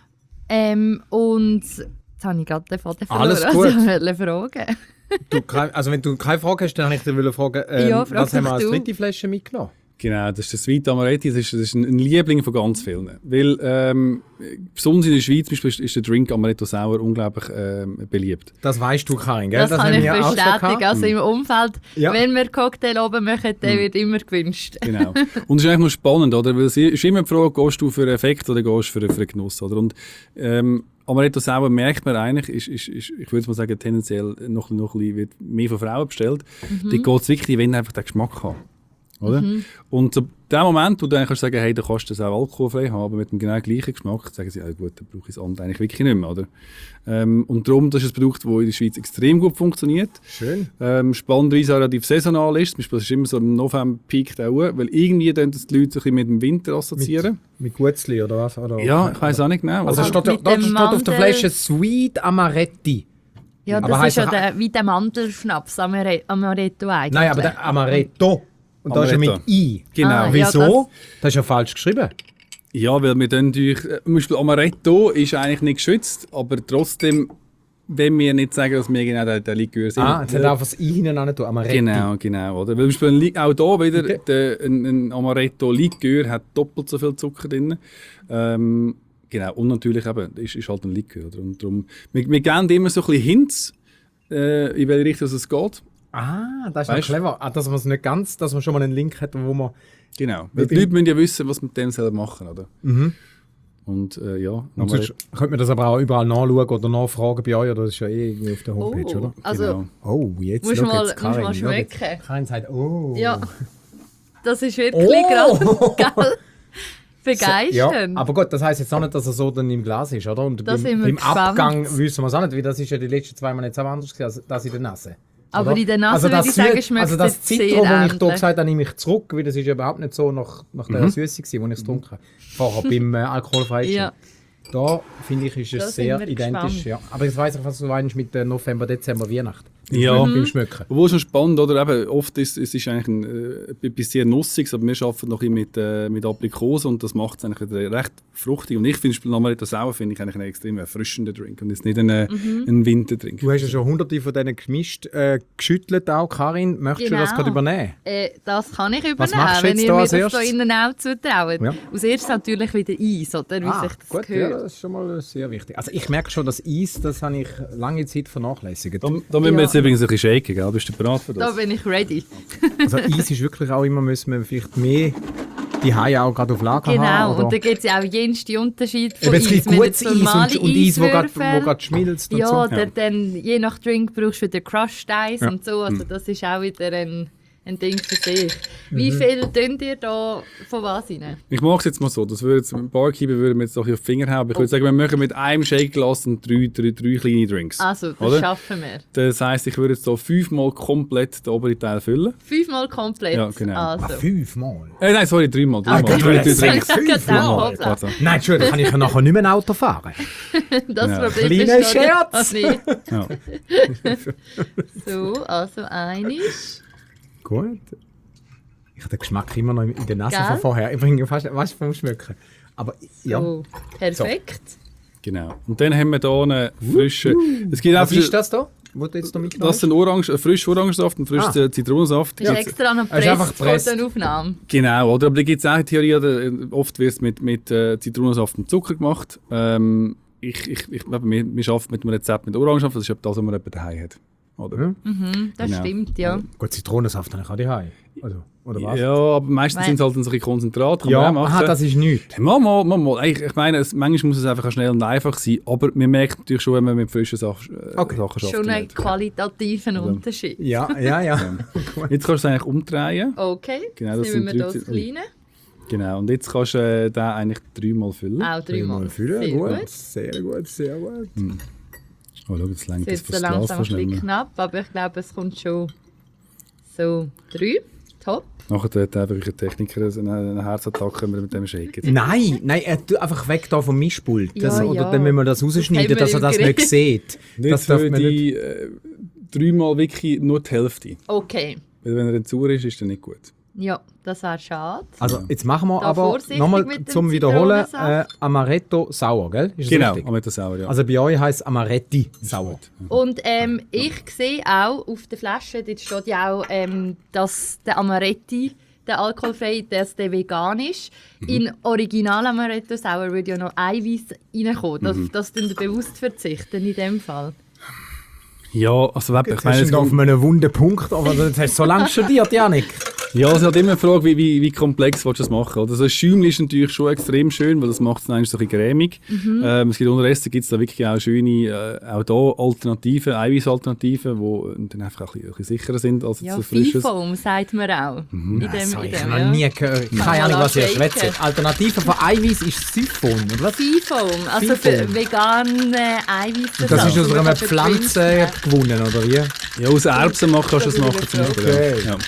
Ähm, und jetzt habe ich gerade den Faden verloren. Alles gut. Also, ich wollte fragen. Du, kein- also wenn du keine Frage hast, dann wollte ich dir fragen, ähm, Ja, frag was haben wir doch als du. dritte Flasche mitgenommen? Genau, das ist der Sweet Amaretti, das ist, das ist ein ein Liebling von ganz vielen. Weil, ähm, besonders in der Schweiz zum Beispiel ist- ist der Drink Amaretto Sauer unglaublich ähm, beliebt. Das weißt du, Karin, gell? Das, kann haben ich wir auch schon bestätigen. gehabt. Also im Umfeld, Ja. wenn wir Cocktail oben machen, der wird immer gewünscht. Genau. Und es ist eigentlich noch spannend, oder? Weil es ist immer die Frage, gehst du für einen Effekt oder gehst du für, für einen Genuss, oder? Und ähm, Amaretto Sauer merkt man eigentlich, ist, ist, ist, ich würde mal sagen, tendenziell noch, noch ein bisschen, wird mehr von Frauen bestellt. Mhm. Die geht es wirklich, die wollen einfach den Geschmack haben. Oder? Und so dem Moment, wo du dann kannst sagen, hey, du kannst das auch alkoholfrei haben, aber mit dem genau gleichen Geschmack, sagen sie, ja gut, dann brauche ich das andere eigentlich wirklich nicht mehr. Oder? Ähm, und darum, das ist ein Produkt, das in der Schweiz extrem gut funktioniert. Schön. Ähm, spannenderweise auch relativ saisonal ist. Zum Beispiel, es ist immer so im November peakt auch, weil irgendwie dann das die Leute so ein bisschen mit dem Winter assoziieren. Mit Gutzli oder was? Oder Ja, ich weiß auch nicht genau. Also Also steht, mit da dem steht auf der Mandel- Flasche Sweet Amaretti. Ja, Aber das ist heisst ja doch- der, wie der Mandelschnaps Amare- Amaretto eigentlich. Nein, aber der Amaretto. Und da ist er mit Amaretto. I. Genau. Ah, ja, Wieso? Das ist ja falsch geschrieben. Ja, weil wir dann durch, äh, zum Beispiel Amaretto ist eigentlich nicht geschützt, aber trotzdem, wenn wir nicht sagen, dass wir genau der, der Likör sind. Ah, jetzt hat er einfach das I hinten an tun. Amaretti. Genau, genau. Oder? Weil zum Beispiel ein Li- auch hier wieder, der, ein, ein Amaretto-Likör hat doppelt so viel Zucker drin. Ähm, genau, und natürlich eben, ist, ist halt ein Likör. Oder? Und darum, wir, wir geben immer so ein bisschen Hints, äh, in welche Richtung es geht. Ah, das ist Weißt ja clever. Ah, dass man es nicht ganz, dass man schon mal einen Link hat, wo man... Genau. Weil die bin- Leute müssen ja wissen, was mit dem selber machen. Oder? Mhm. Und äh, ja, Und sonst könnte man das aber auch überall nachschauen oder nachfragen bei euch, oder das ist ja eh irgendwie auf der Homepage, Oh, oder? also genau. Oh, jetzt Musst schau mal- jetzt musst mal Karin, schau jetzt. schmecken. Karin sagt, oh. Ja, das ist wirklich Oh! gerade gell? begeisternd. Ja, aber gut, das heisst jetzt auch nicht, dass er so dann im Glas ist, oder? Und Da beim, sind wir beim gespannt. Abgang wissen wir es auch nicht, weil das ist ja die letzten zwei Mal jetzt auch anders gewesen, als das in der Nase. Aber oder? in der Nase also das würde ich sagen, Süß- schmeckt Also das es sehr Zitron, das ich hier ähnlich. gesagt habe, nehme ich zurück, weil das ist ja überhaupt nicht so nach, nach der Süße gewesen, als ich es getrunken habe. Vorher beim äh, alkoholfreien Gin. Ja. Da finde ich, ist es Da sind sehr wir identisch. gespannt. Ja. Aber jetzt weiss ich, was du meinst mit äh, November, Dezember, Weihnacht. Ja. Beim Schmücken. Obwohl schon spannend, oder? Eben, oft ist es ist eigentlich ein, äh, etwas sehr Nussiges, aber wir arbeiten noch ein bisschen mit, äh, mit Aprikose und das macht es eigentlich wieder recht fruchtig. Und ich finde, Amaretto Sauer finde ich eigentlich einen extrem erfrischenden Drink und jetzt nicht einen, Mhm. einen Winterdrink. Du hast ja schon hunderte von denen gemischt, äh, geschüttelt auch, Karin. Möchtest du das Genau. gerade übernehmen? Äh, das kann ich übernehmen, Was machst du wenn jetzt ihr da mir als das erstes? da innen auch zutraut. Ja. Als erstes natürlich wieder Eis, oder? Wie sich das gut, ja, gehört. das ist schon mal sehr wichtig. Also ich merke schon, das Eis, das habe ich lange Zeit vernachlässigt. Da, da müssen wir Ja. jetzt übrigens ein bisschen shaken, gell? Bist du bereit für Da das? bin ich ready. Also Eis ist wirklich auch immer, müssen wir vielleicht mehr die Haie auch gerade auf Lager Genau, haben. und da oder? gibt es ja auch jenste Unterschiede von Eben, es Eis. gibt Wir haben gutes jetzt Eis normale und, und Eis, wo gerade Eiswürfel. wo gerade schmilzt und Ja, so. oder dann je nach Drink brauchst du wieder Crushed Eis Ja. und so. Also das ist auch wieder ein ein Ding für sich. Wie viel tönt ihr da von was rein? Ich mache es jetzt mal so, das würde jetzt, ein Barkeeper würde mir jetzt doch auf die Finger hauen, aber ich würde sagen, wir machen mit einem Shake-Glas drei, drei, drei kleine Drinks. Also, das oder? schaffen wir. Das heisst, ich würde jetzt so fünfmal komplett den oberen Teil füllen. Fünfmal komplett? Ja, genau. Also. Fünfmal? Äh, nein, sorry, dreimal. Ah, dreimal. gut, Drei, das drei ist Drinks. Ich sag Fünfmal? jetzt auch Warte. Nein, Entschuldigung, kann ich ja nachher nicht mehr Auto fahren. Das Ja. Problem Kleiner ist noch Scherz. nicht. Ja. So, also einisch. Gut. Ich habe den Geschmack immer noch in der Nase Gell? von vorher. Ich bringe fast was vom Schmecken. Aber ja. So, perfekt. Genau. Und dann haben wir hier einen frischen... Es gibt Was auch ist das da? Wo du jetzt noch mitgenommen Das ist ein Orange, ein frischer Orangensaft, ein frischer Ah. Zitronensaft. Das ist Gibt's- extra noch Er ist einfach gepresst vor gepresst. der Aufnahme. Genau, oder? Aber da gibt es auch die Theorie, oder, oft wird es mit, mit äh, Zitronensaft und Zucker gemacht. Ähm, ich, ich, ich, wir, wir arbeiten mit einem Rezept mit Orangensaft, das ist etwa das, was man etwa daheim hat. Oder? Mhm. Mhm, das Genau. stimmt, ja. Gut, Zitronensaft habe ich auch daheim. Also, oder was? Ja, aber meistens Weil- sind es halt dann solche Konzentrate. kann Ja, man auch machen. aha, das ist nichts. Mal, mal, mal, mal. Ich, ich meine, es, manchmal muss es einfach auch schnell und einfach sein, aber man merkt natürlich schon, wenn man mit frischen Sach äh, Okay. Sachen schafft. Schon einen nicht. qualitativen Also- Unterschied. Ja, ja, ja. Jetzt kannst du es eigentlich umdrehen. Okay, Genau, jetzt das nehmen sind wir drei das Zi- Kleine. Genau, und jetzt kannst du äh, den eigentlich dreimal füllen. Auch dreimal. Füllen. Sehr gut. gut. Sehr gut, sehr gut. Oh, schau, jetzt lenkt das Jetzt fürs so Glas langsam ein bisschen verschneller. knapp, aber ich glaube, es kommt schon so drei. Top. Nachher hat einfach ein Techniker eine, eine Herzattacke, wenn wir mit dem shaken. Nein, nein, äh, du einfach weg da vom Mischpult. Das, Ja, oder ja. dann müssen wir das rausschneiden, Das dass haben er wir das im nicht sieht. Nicht Das darf für man nicht. die äh, dreimal wirklich nur die Hälfte. Okay. Weil wenn er dann zu ist, ist er nicht gut. Ja, das wäre schade. Also jetzt machen wir Da aber vorsichtig nochmal mit dem zum Wiederholen äh, Zitronensaft. Amaretto sauer, gell? Ist das Genau, richtig? aber das sauer, ja. Also bei euch heisst es Amaretti sauer. Und ähm, ich sehe auch auf der Flasche, dort steht ja auch, ähm, dass der Amaretti, der alkoholfreie, dass der vegan ist. Mhm. In Original Amaretto Sauer würde ja noch Eiweiß reinkommen. Das, Mhm. das tun wir bewusst verzichten in dem Fall. Ja, also eben, ich Jetzt meine, hast es du auf kommt, einem wunden Punkt, aber das hast du so lange studiert, Janik. ja, es ist halt immer eine Frage, wie, wie, wie komplex willst du das machen. Oder? Also ein Schäumchen ist natürlich schon extrem schön, weil das macht es dann eigentlich so ein bisschen cremig. Mhm. Ähm, es gibt unterdessen gibt es da wirklich auch schöne, äh, auch da Alternativen, Eiweißalternativen, die dann einfach auch ein bisschen, ein bisschen sicherer sind als Ja, jetzt so frisches. Feefoam sagt man auch. In dem, Also, in ich dem, habe ja. noch nie gehört. Kann Keine man Ahnung, was ihr auch schwätzt. shaken. Alternative von Eiweiß ist Siphon, oder was? Feefoam, also Feefoam. für vegane Eiweiß. Das ist aus einer Pflanze gewonnen, oder wie? Ja, aus Erbsen machen kannst du das So machen wie zum wir Beispiel. Okay. Ja.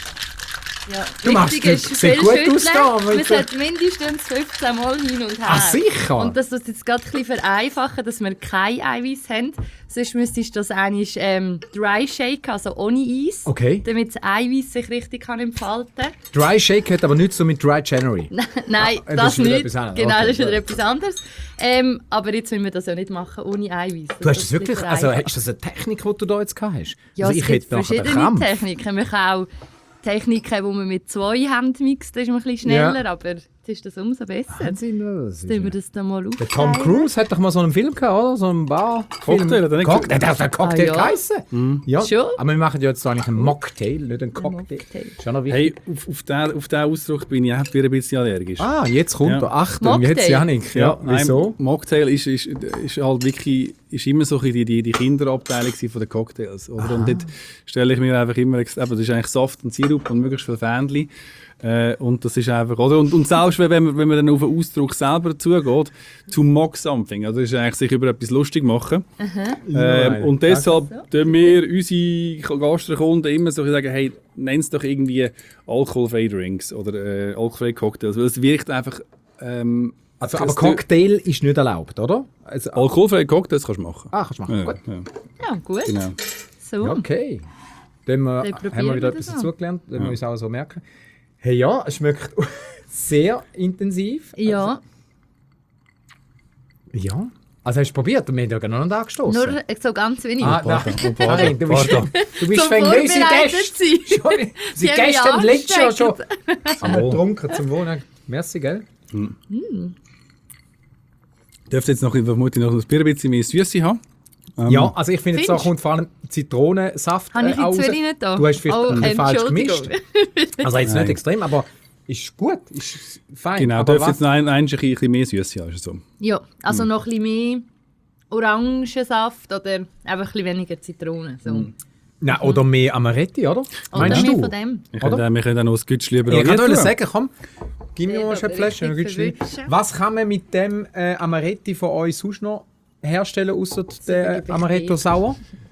Ja, Du machst wichtig ist, das- sieht viel gut schütteln. aus da, aber Man ich- sollte mindestens fünfzehn Mal hin und her. Ah, sicher? Und das tut jetzt gerade ein bisschen vereinfachen, dass wir kein Eiweiß haben. Sonst müsstest du das eigentlich ähm, dry shaken, also ohne Eis. Okay. Damit das Eiweiß sich richtig kann entfalten kann. Dry Shake hat aber nichts so mit Dry January. Nein, Ah, das das, ist wieder nicht. etwas anderes. Genau, Okay, das ist wieder gut. etwas anderes. Ähm, aber jetzt müssen wir das ja nicht machen ohne Eiweiß. Du hast das wirklich, also ist das eine Technik, die du da jetzt gehabt hast? Ja, also es gibt nachher den verschiedene Krampf. Techniken. Man kann auch Techniken, wo man mit zwei Händen mixt, das ist man ein bisschen schneller, Ja. aber jetzt ist das umso besser. Wahnsinn, das ist Dann wir ja- das dann mal auf. Der Tom Cruise hat doch mal so einen Film gehabt, oder? So einen Bar. Cocktail, hat er nicht Cocktail, gesagt? der hat einen Cocktail Ah, ja. geheissen. Ja. Schon? Aber wir machen ja jetzt eigentlich einen Mocktail, nicht einen Cocktail. Mocktail. Ist ja noch wichtig. Hey, auf, auf diesen auf den Ausdruck bin ich auch wieder ein bisschen allergisch. Ah, jetzt kommt Ja. er. Achtung, Mocktail. jetzt Janik. Ja, nein, wieso? Mocktail ist, ist, ist halt wirklich ist immer so ein bisschen die, die, die Kinderabteilung von den Cocktails. Oder? Und dort stelle ich mir einfach immer, ex- eben, das ist eigentlich Saft und Sirup und möglichst viel Fähnchen. Äh, und das ist einfach, oder? Und, und selbst wenn man, wenn man dann auf den Ausdruck selber zugeht, to mock something, also das ist eigentlich sich über etwas lustig machen. Ähm, und deshalb tun wir unsere Gastrokunden immer so sagen, hey, nenn es doch irgendwie alkoholfreie Drinks oder äh, alkoholfreie Cocktails, weil es wirkt einfach... Ähm, Also, aber es- Cocktail ist nicht erlaubt, oder? Also, Alkoholfreie Cocktails kannst du machen. ah, kannst du machen. Ja, Gut. ja, Ja, gut. genau. So. Ja, okay. Dann äh, Dann probieren haben wir wieder wir etwas das dazugelernt, dann Ja. müssen wir uns auch so merken. Hey, ja, es schmeckt sehr intensiv. Ja, Ja. Also hast du probiert? Wir haben ja noch nicht angestoßen. nur so ganz wenig. Ah, nein. Warte, Karin, du bist, warte. du bist Zum fänglich, unsere vorbereitet Gäste. sein. Schon, Sie sie haben Gäste mich liegt schon schon. angesteckt. Haben wir getrunken zum Wohnen. Merci, gell? Dürfte jetzt noch, vermutlich noch ein bisschen mehr Süße haben. Ähm, Ja, also ich finde, jetzt da Findest du? kommt vor allem Zitronensaft Habe ich äh, jetzt raus. will ich nicht da? Du hast vielleicht Oh, ein bisschen falsch Entschuldigung. gemischt. Also jetzt Nein. nicht extrem, aber ist gut, ist fein. Genau, aber dürfte jetzt noch ein, ein, ein bisschen mehr Süße haben. Ist so. Ja, also Hm. noch ein bisschen mehr Orangensaft oder einfach ein bisschen weniger Zitrone. So. Hm. Nein, oder mehr Amaretti, oder? Oder Meinst mehr du? von dem. Wir können, auch- wir können auch noch ein Gütschli über Ich kann tun. nur sagen, komm, gib mir Ja, mal da eine Flasche. richtig ein Gütschli. verwischen. Was kann man mit dem äh, Amaretti von euch sonst noch herstellen, außer der gebe ich Amaretto dir. Sauer?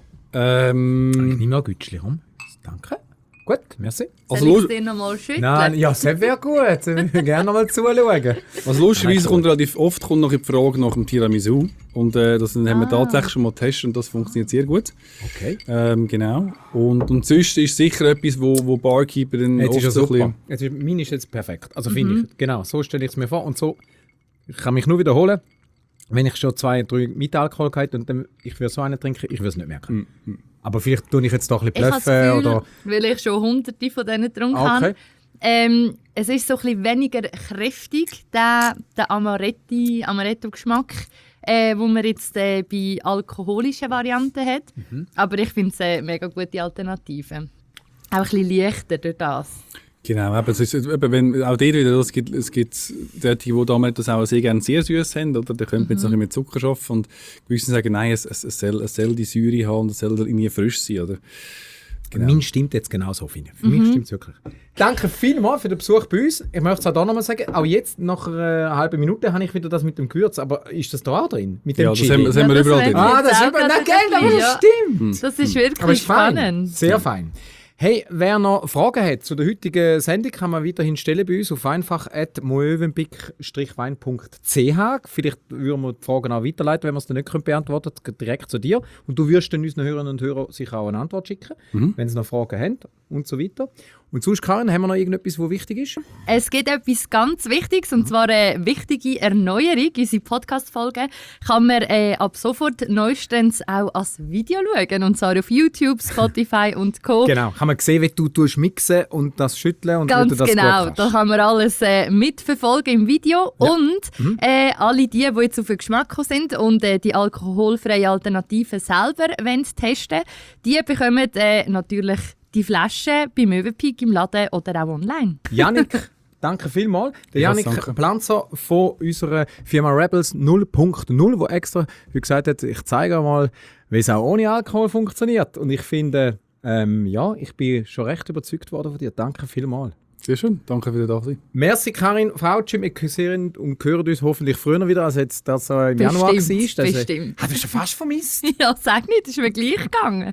Ähm, Nimm noch ein Gütschli, komm. Danke. Gut, merci. also, Soll ich lu- dir noch mal schütteln? Nein, ja, das wäre gut. Ich würde gerne noch mal zuschauen. also lustigerweise Nein, kommt relativ oft kommt noch die Frage nach dem Tiramisu. Und äh, das haben wir Ah. tatsächlich schon mal getestet und das funktioniert sehr gut. Okay. Ähm, genau. Und, und sonst ist sicher etwas, wo, wo Barkeeper dann Jetzt oft ist ja so ein super. bisschen... Jetzt ist, meine ist jetzt perfekt. Also finde ich, genau, so stelle ich es mir vor. Und so, ich kann mich nur wiederholen, wenn ich schon zwei, drei mit Alkohol hatte und dann, ich würde so einen trinken, ich würde es nicht merken. Aber vielleicht tue ich jetzt doch ein Ich bisschen habe das bluffen Gefühl, oder... weil ich schon hunderte von denen getrunken Ah, okay. habe, ähm, es ist so ein bisschen weniger kräftig, der, der Amaretti, Amaretto-Geschmack, äh, wo man jetzt äh, bei alkoholischen Varianten hat. Mhm. Aber ich finde es eine mega gute Alternative. Auch ein bisschen leichter durch das. Genau, eben, es ist, eben, wenn, auch dort wieder, es gibt, es gibt solche, die damals das auch sehr gerne sehr süß haben, oder? Da könnte man jetzt noch ein bisschen mit Zucker arbeiten und gewisse sagen, nein, es, es, es, soll, es soll die Säure haben und es soll irgendwie frisch sein, oder? Genau. Mein stimmt jetzt genauso, finde ich. Für mich stimmt es wirklich. Danke vielmals für den Besuch bei uns. Ich möchte es auch hier nochmal sagen, auch jetzt, nach einer halben Minute, habe ich wieder das mit dem Gewürz. Aber ist das da auch drin? Mit dem Ja, das Chili? haben, das haben wir Ja, das überall haben drin. wir. Ah, das ist Jetzt über... auch Nein, gerade gell, aber dabei, das ja. stimmt. Das ist wirklich Aber ist fein. spannend. Sehr fein. Hey, wer noch Fragen hat zu der heutigen Sendung, kann man weiterhin stellen bei uns auf einfach at moevenpick wein punkt c h. Vielleicht würden wir die Fragen auch weiterleiten, wenn wir es dann nicht beantworten können, direkt zu dir. Und du wirst dann unseren Hörerinnen und Hörern sicher auch eine Antwort schicken, Mhm. wenn sie noch Fragen haben und so weiter. Und sonst, Karin, haben wir noch irgendetwas, was wichtig ist? Es gibt etwas ganz Wichtiges, und zwar eine wichtige Erneuerung. Unsere Podcast-Folge kann man äh, ab sofort neuestens auch als Video schauen. Und zwar auf YouTube, Spotify und Co. Genau, kann man sehen, wie du tust mixen und das schütteln und wie Ganz du das genau, gut da kannst. kann man alles äh, mitverfolgen im Video. Ja. Und Mhm. äh, alle die, die jetzt auf den Geschmack gekommen sind und äh, die alkoholfreie Alternative selber wollen testen, die bekommen äh, natürlich die Flasche bei Mövenpick im Laden oder auch online. Jannik, danke vielmals. Der Ja, Jannik danke. Planzer von unserer Firma Rebels null Punkt null, der extra wie gesagt hat, ich zeige mal, wie es auch ohne Alkohol funktioniert. Und ich finde, ähm, ja, ich bin schon recht überzeugt worden von dir. Danke vielmals. Sehr schön, danke für da sein. Merci Karin Frautschi, wir sehen und hören uns hoffentlich früher wieder, als jetzt das äh, im Januar war. Bestimmt, Das, äh, bestimmt. Hast du schon fast vermisst? Ja, sag nicht, das ist mir gleich gegangen.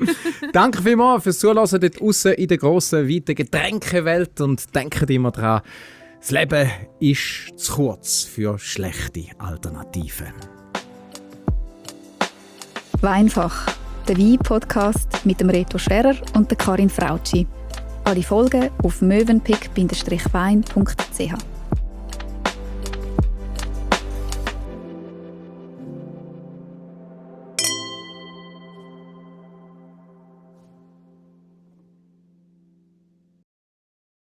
Danke vielmals fürs Zuhören dort draussen in der grossen, weiten Getränkewelt und denkt immer dran, das Leben ist zu kurz für schlechte Alternativen. Weinfach, der Wein-Podcast mit dem Reto Scherer und der Karin Frautschi. Alle Folgen auf mövenpick wein punkt c h.